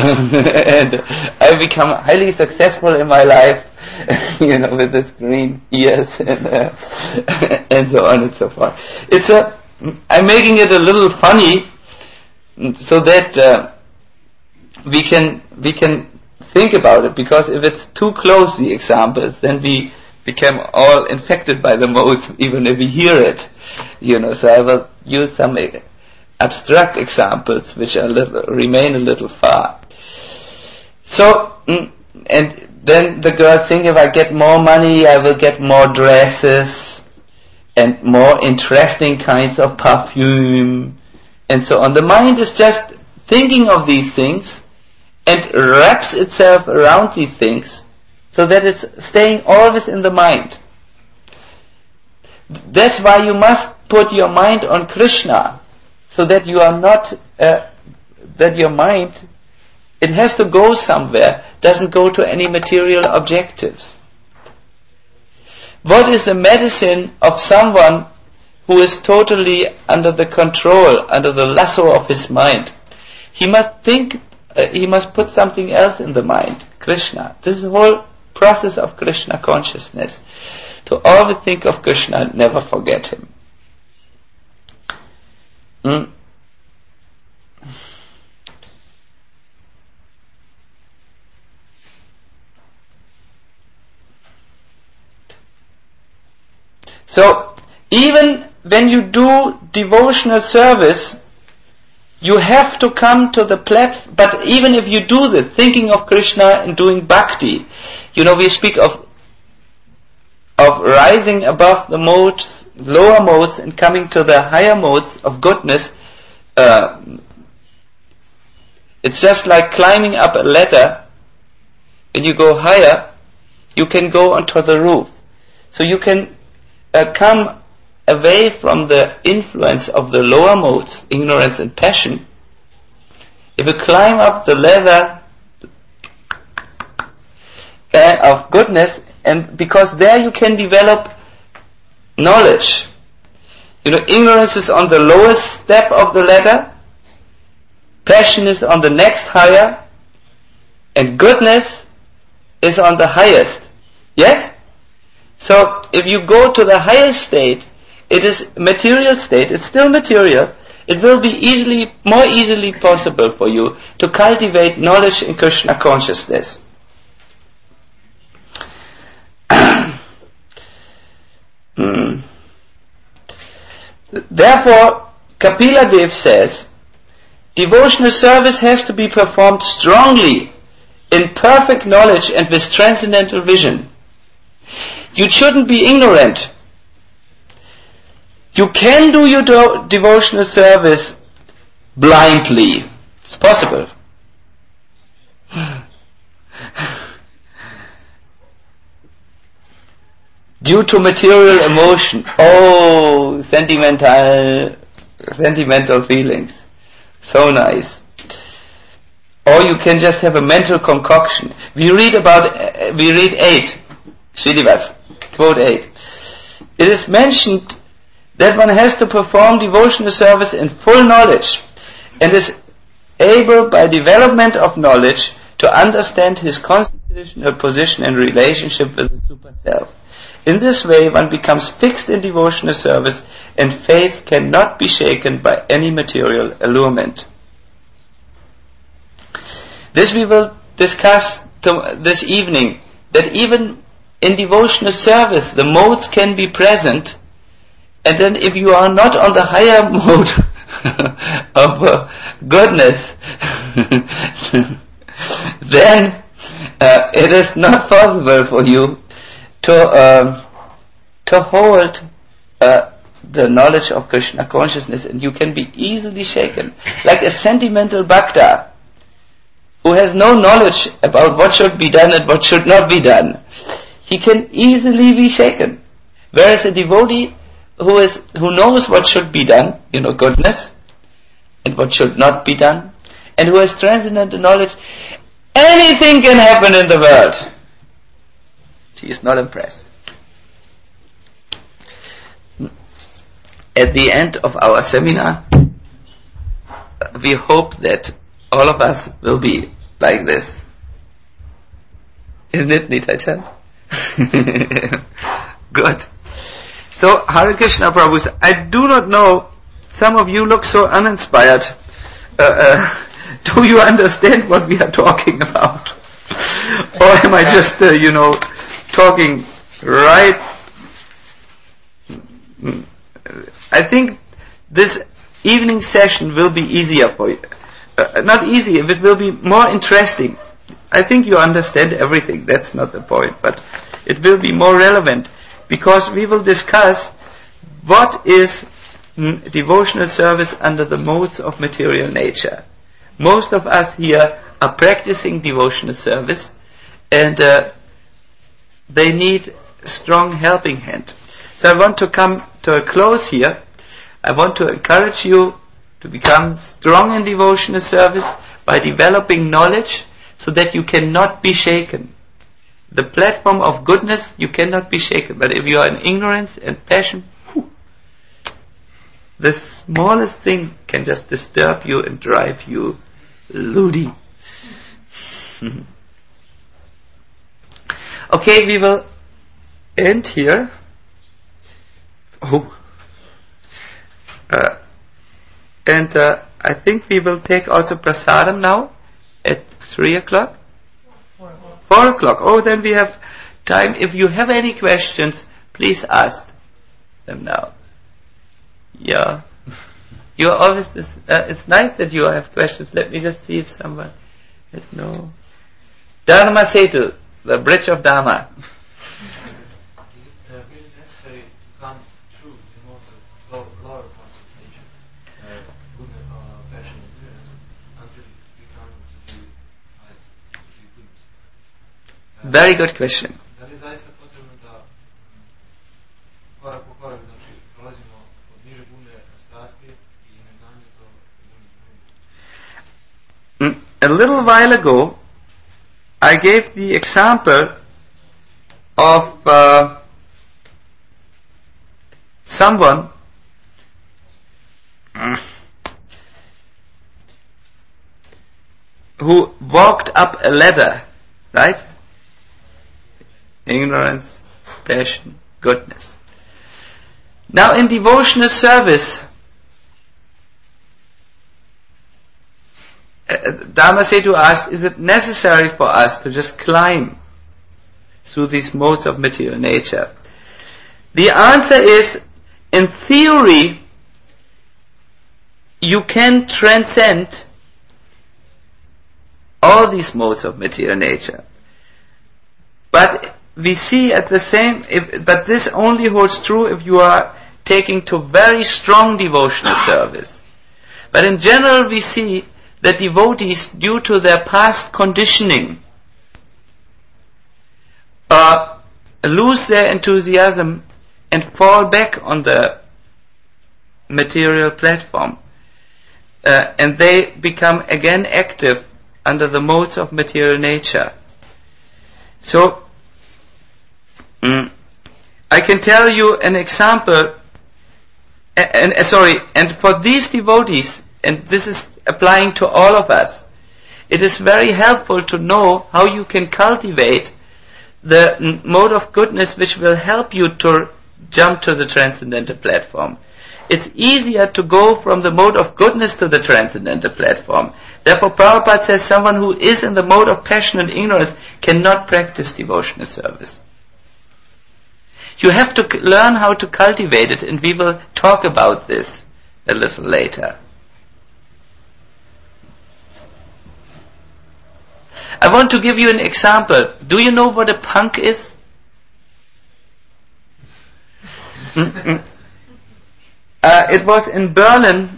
I become highly successful in my life, with this green ears, and so on and so forth. I'm making it a little funny, so that we can think about it, because if it's too close, the examples, then we become all infected by the modes, even if we hear it, so I will use some abstract examples which remain a little far. So, and then the girl thinks, if I get more money, I will get more dresses and more interesting kinds of perfume and so on. The mind is just thinking of these things and wraps itself around these things so that it's staying always in the mind. That's why you must put your mind on Krishna, so that you are not, that your mind, it has to go somewhere, doesn't go to any material objectives. What is the medicine of someone who is totally under the control, under the lasso of his mind? He must think, he must put something else in the mind, Krishna. This is the whole process of Krishna consciousness. To always think of Krishna, never forget him. So, even when you do devotional service, you have to come to the platform, but even if you do this, thinking of Krishna and doing bhakti, we speak of rising above the modes, lower modes, and coming to the higher modes of goodness. It's just like climbing up a ladder. When you go higher, you can go onto the roof. So you can come away from the influence of the lower modes, ignorance and passion. If you climb up the ladder of goodness, and because there you can develop knowledge. Ignorance is on the lowest step of the ladder, passion is on the next higher, and goodness is on the highest. Yes? So if you go to the highest state, it is material state, it's still material, it will be more easily possible for you to cultivate knowledge in Krishna consciousness. Therefore, Kapila Dev says, devotional service has to be performed strongly, in perfect knowledge and with transcendental vision. You shouldn't be ignorant. You can do your devotional service blindly. It's possible. Due to material emotion. Oh, sentimental feelings. So nice. Or you can just have a mental concoction. We read 8, Sridivas, quote 8. It is mentioned that one has to perform devotional service in full knowledge and is able by development of knowledge to understand his constitutional position and relationship with the super self. In this way one becomes fixed in devotional service and faith cannot be shaken by any material allurement. This we will discuss this evening, that even in devotional service, the modes can be present, and then if you are not on the higher mode of goodness, then it is not possible for you to hold the knowledge of Krishna consciousness, and you can be easily shaken. Like a sentimental bhakta who has no knowledge about what should be done and what should not be done, he can easily be shaken. Whereas a devotee who knows what should be done, goodness, and what should not be done, and who has transcendental knowledge, anything can happen in the world. He is not impressed. At the end of our seminar, we hope that all of us will be like this. Isn't it, Nitai-chan? Good. So, Hare Krishna Prabhus, I do not know, some of you look so uninspired. Do you understand what we are talking about? Or am I just, talking right? I think this evening session will be easier for you. Not easier, it will be more interesting. I think you understand everything, that's not the point, but it will be more relevant, because we will discuss what is devotional service under the modes of material nature. Most of us here are practicing devotional service, and they need strong helping hand. So I want to come to a close here. I want to encourage you to become strong in devotional service by developing knowledge so that you cannot be shaken. The platform of goodness, you cannot be shaken. But if you are in ignorance and passion, the smallest thing can just disturb you and drive you loony. Okay, we will end here. And I think we will take also prasadam now at 3 o'clock. 4 o'clock. Oh, then we have time. If you have any questions, please ask them now. Yeah. You are always it's nice that you have questions. Let me just see if someone has no. Dharma Setu, the bridge of Dharma. Is it really necessary to come through the modes of lower concentration, passion and fears, until you come to the heights of the good? Very good question. Da li zaista potrebno da korak po korak, znači prolazimo od niže gune strasti i neznanje do gune? A little while ago, I gave the example of someone who walked up a ladder, right? Ignorance, passion, goodness. Now in devotional service, Dharma Setu asked, is it necessary for us to just climb through these modes of material nature? The answer is, in theory, you can transcend all these modes of material nature. But we see at the same, but this only holds true if you are taking to very strong devotional service. But in general we see that devotees, due to their past conditioning, lose their enthusiasm and fall back on the material platform. And they become again active under the modes of material nature. So, I can tell you an example, and for these devotees, and this is applying to all of us, it is very helpful to know how you can cultivate the mode of goodness which will help you to jump to the transcendental platform. It's easier to go from the mode of goodness to the transcendental platform. Therefore Prabhupada says someone who is in the mode of passion and ignorance cannot practice devotional service. You have to learn how to cultivate it, and we will talk about this a little later. I want to give you an example. Do you know what a punk is? It was in Berlin.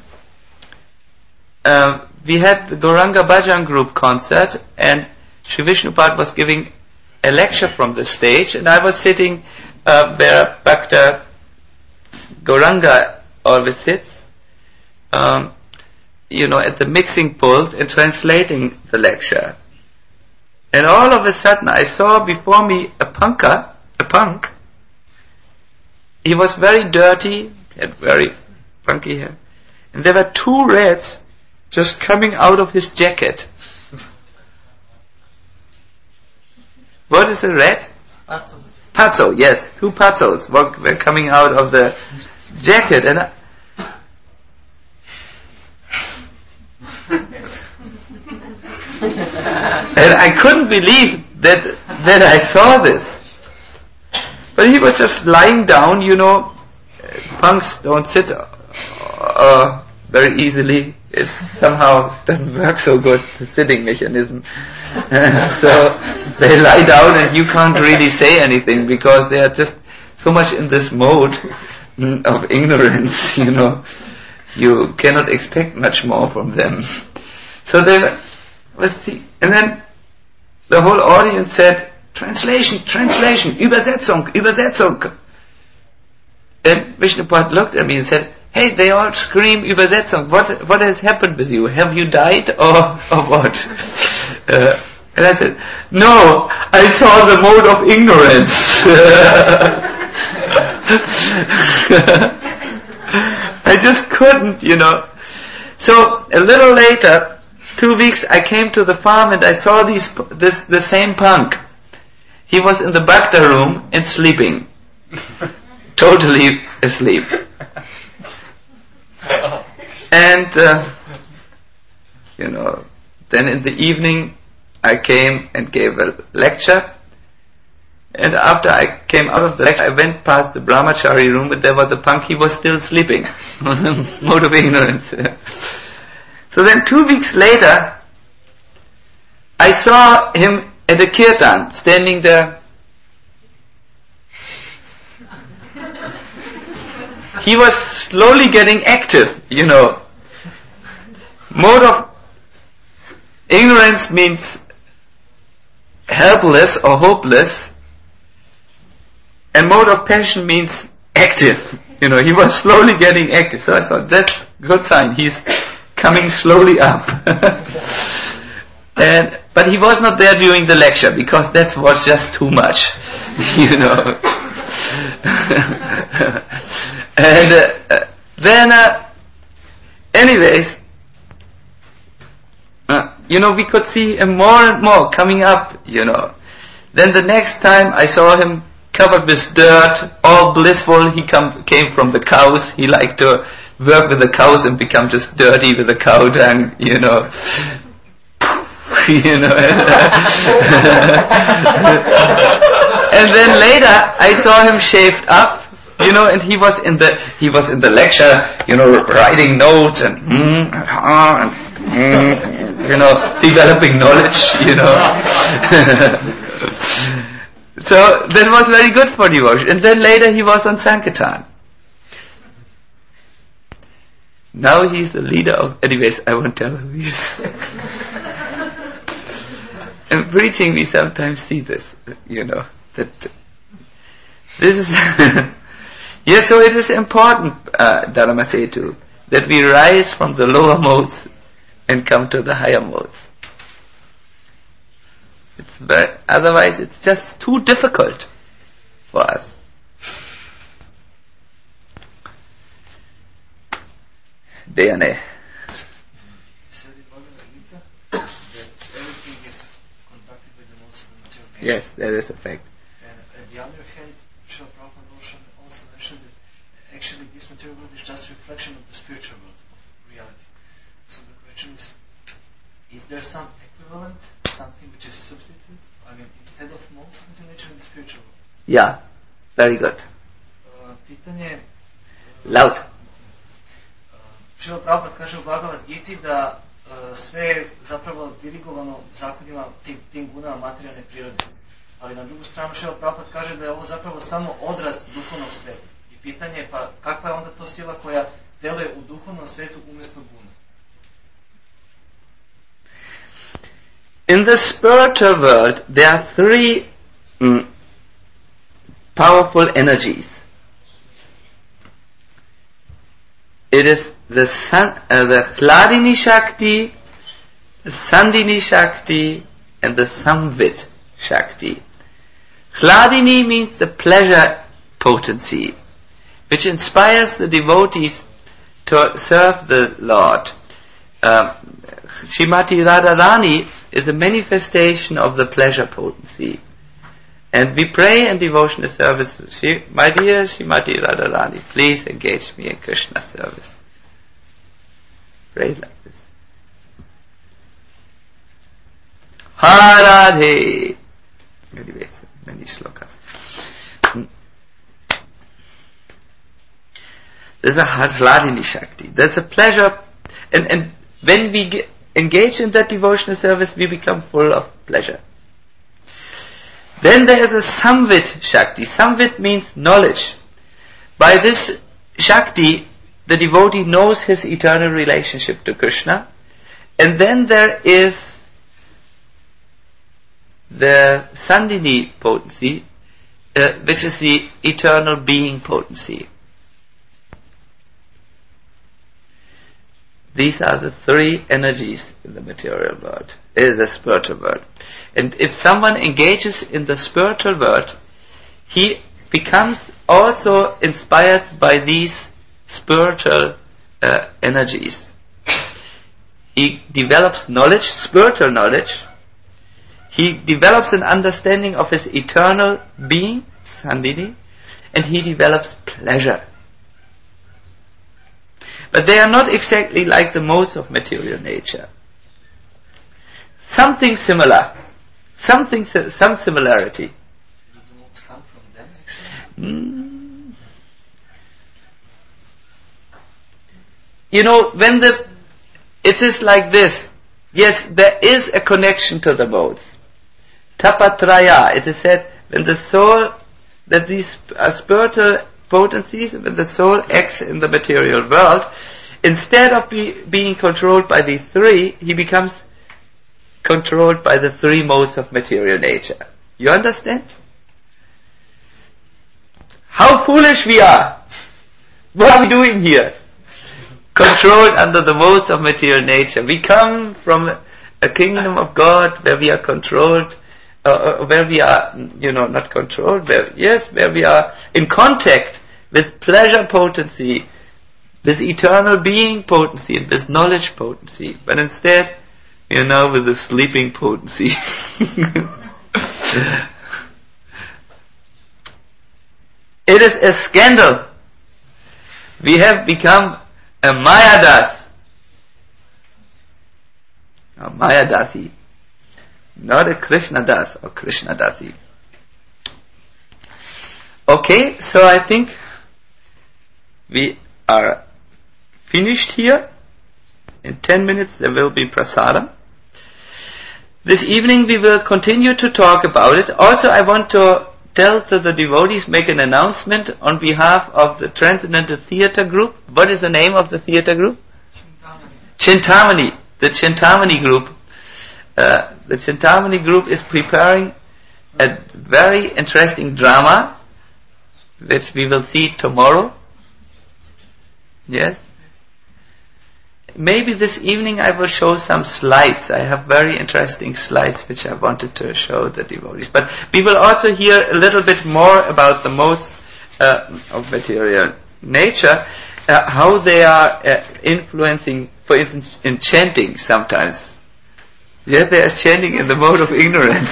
We had the Gauranga Bhajan Group concert, and Sri Vishnupad was giving a lecture from the stage, and I was sitting where Bhakta Gauranga always sits, at the mixing pult and translating the lecture. And all of a sudden I saw before me a punk. He was very dirty, he had very funky hair, and there were two rats just coming out of his jacket. What is a rat? Pazzo, yes. Two pazzos were coming out of the jacket, and I couldn't believe that I saw this. But he was just lying down, punks don't sit very easily. It somehow doesn't work so good, the sitting mechanism. So they lie down and you can't really say anything because they are just so much in this mode of ignorance, You cannot expect much more from them. So let's see. And then the whole audience said, translation, Übersetzung. And Vishnupad looked at me and said, hey, they all scream Übersetzung. What has happened with you? Have you died or what? And I said, no, I saw the mode of ignorance. I just couldn't, So a little later, 2 weeks, I came to the farm and I saw the same punk. He was in the Bhakta room and sleeping. Totally asleep. And, then in the evening I came and gave a lecture. And after I came out of the lecture, I went past the brahmachari room, but there was a punk, he was still sleeping. Mode of ignorance. So then 2 weeks later, I saw him at a kirtan, standing there. He was slowly getting active, Mode of ignorance means helpless or hopeless, and mode of passion means active. He was slowly getting active. So I thought, that's a good sign. He's coming slowly up. But he was not there during the lecture because that was just too much, And then, anyways, we could see him more and more coming up, Then the next time I saw him covered with dirt, all blissful, he came from the cows. He liked to work with the cows and become just dirty with the cow dung, And then later I saw him shaved up, and he was in the lecture, writing notes and developing knowledge, So that was very good for devotion. And then later he was on Sankirtan. Now he's the leader of, anyways, I won't tell who he is. In preaching we sometimes see this, that this is, yes, so it is important, Dharma Setu, that we rise from the lower modes and come to the higher modes. Otherwise it's just too difficult for us. Dayane. So the Bhagavad Gita, that everything is conducted with the modes of the material nature. Yes, that is a fact. And on the other hand, Srila Prabhupada also mentioned that actually this material world is just a reflection of the spiritual world, of reality. So the question is there some equivalent, something which is substitute? Instead of modes of material nature in the spiritual world? Yeah. Very good. Pitanje, Loud. Šrila Prabhupada kaže u Bhagavad Giti da sve je zapravo dirigovano zakonima tim gunama materijalne prirode. Ali na drugu stranu Šrila Prabhupada kaže da je ovo zapravo samo odraz duhovnog sveta. I pitanje je pa kakva je onda to sila koja deluje u duhovnom svetu umjesto guna? In the spiritual world, there are three powerful energies. It is the Hladini Shakti, the Sandini Shakti, and the Samvit Shakti. Hladini means the pleasure potency, which inspires the devotees to serve the Lord. Srimati Radharani is a manifestation of the pleasure potency. And we pray in devotional service, my dear Srimati Radharani, please engage me in Krishna service. Pray like this. Haradhe. Anyway, many shlokas. There's a Hladini Shakti. There's a pleasure, and when we engage in that devotional service, we become full of pleasure. Then there is a Samvit Shakti. Samvit means knowledge. By this Shakti, the devotee knows his eternal relationship to Krishna. And then there is the Sandini potency, which is the eternal being potency. These are the three energies in the material world, in the spiritual world. And if someone engages in the spiritual world, he becomes also inspired by these spiritual energies. He develops knowledge, spiritual knowledge. He develops an understanding of his eternal being, Sandini, and he develops pleasure. But they are not exactly like the modes of material nature. Something similar. Some similarity. Do the modes come from them actually? You know, it is like this. Yes, there is a connection to the modes. Tapatraya, it is said, when the soul, that these are spiritual potencies, when the soul acts in the material world, instead of being controlled by these three, he becomes controlled by the three modes of material nature. You understand? How foolish we are! What are we doing here? Controlled under the modes of material nature. We come from a kingdom of God where we are controlled, where we are, not controlled, where we are in contact with pleasure potency, with eternal being potency, and with knowledge potency. But instead, we are now with the sleeping potency. It is a scandal. We have become a Mayadas. A Mayadasi. Not a Krishnadas or Krishnadasi. Okay, so I think we are finished here. In 10 minutes there will be prasadam. This evening we will continue to talk about it. Also I want to tell to the devotees, make an announcement on behalf of the Transcendental Theatre Group. What is the name of the theatre group? Chintamani. The Chintamani Group. The Chintamani Group is preparing a very interesting drama, which we will see tomorrow. Yes? Maybe this evening I will show some slides. I have very interesting slides which I wanted to show the devotees. But we will also hear a little bit more about the modes of material nature, how they are influencing, for instance, in chanting sometimes. Yes, they are chanting in the mode of ignorance.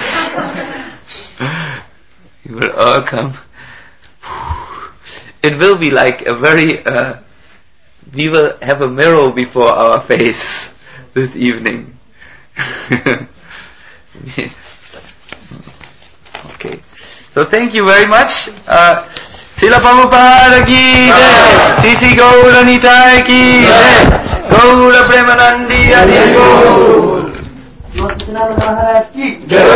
You will all come. It will be like a very... we will have a mirror before our face this evening. Okay. So thank you very much. Srila Prabhupada ki jai, C.C. Gaura Nitai ki jai, Gaura Premanandi Adi Gaur. Maharaj ki jai.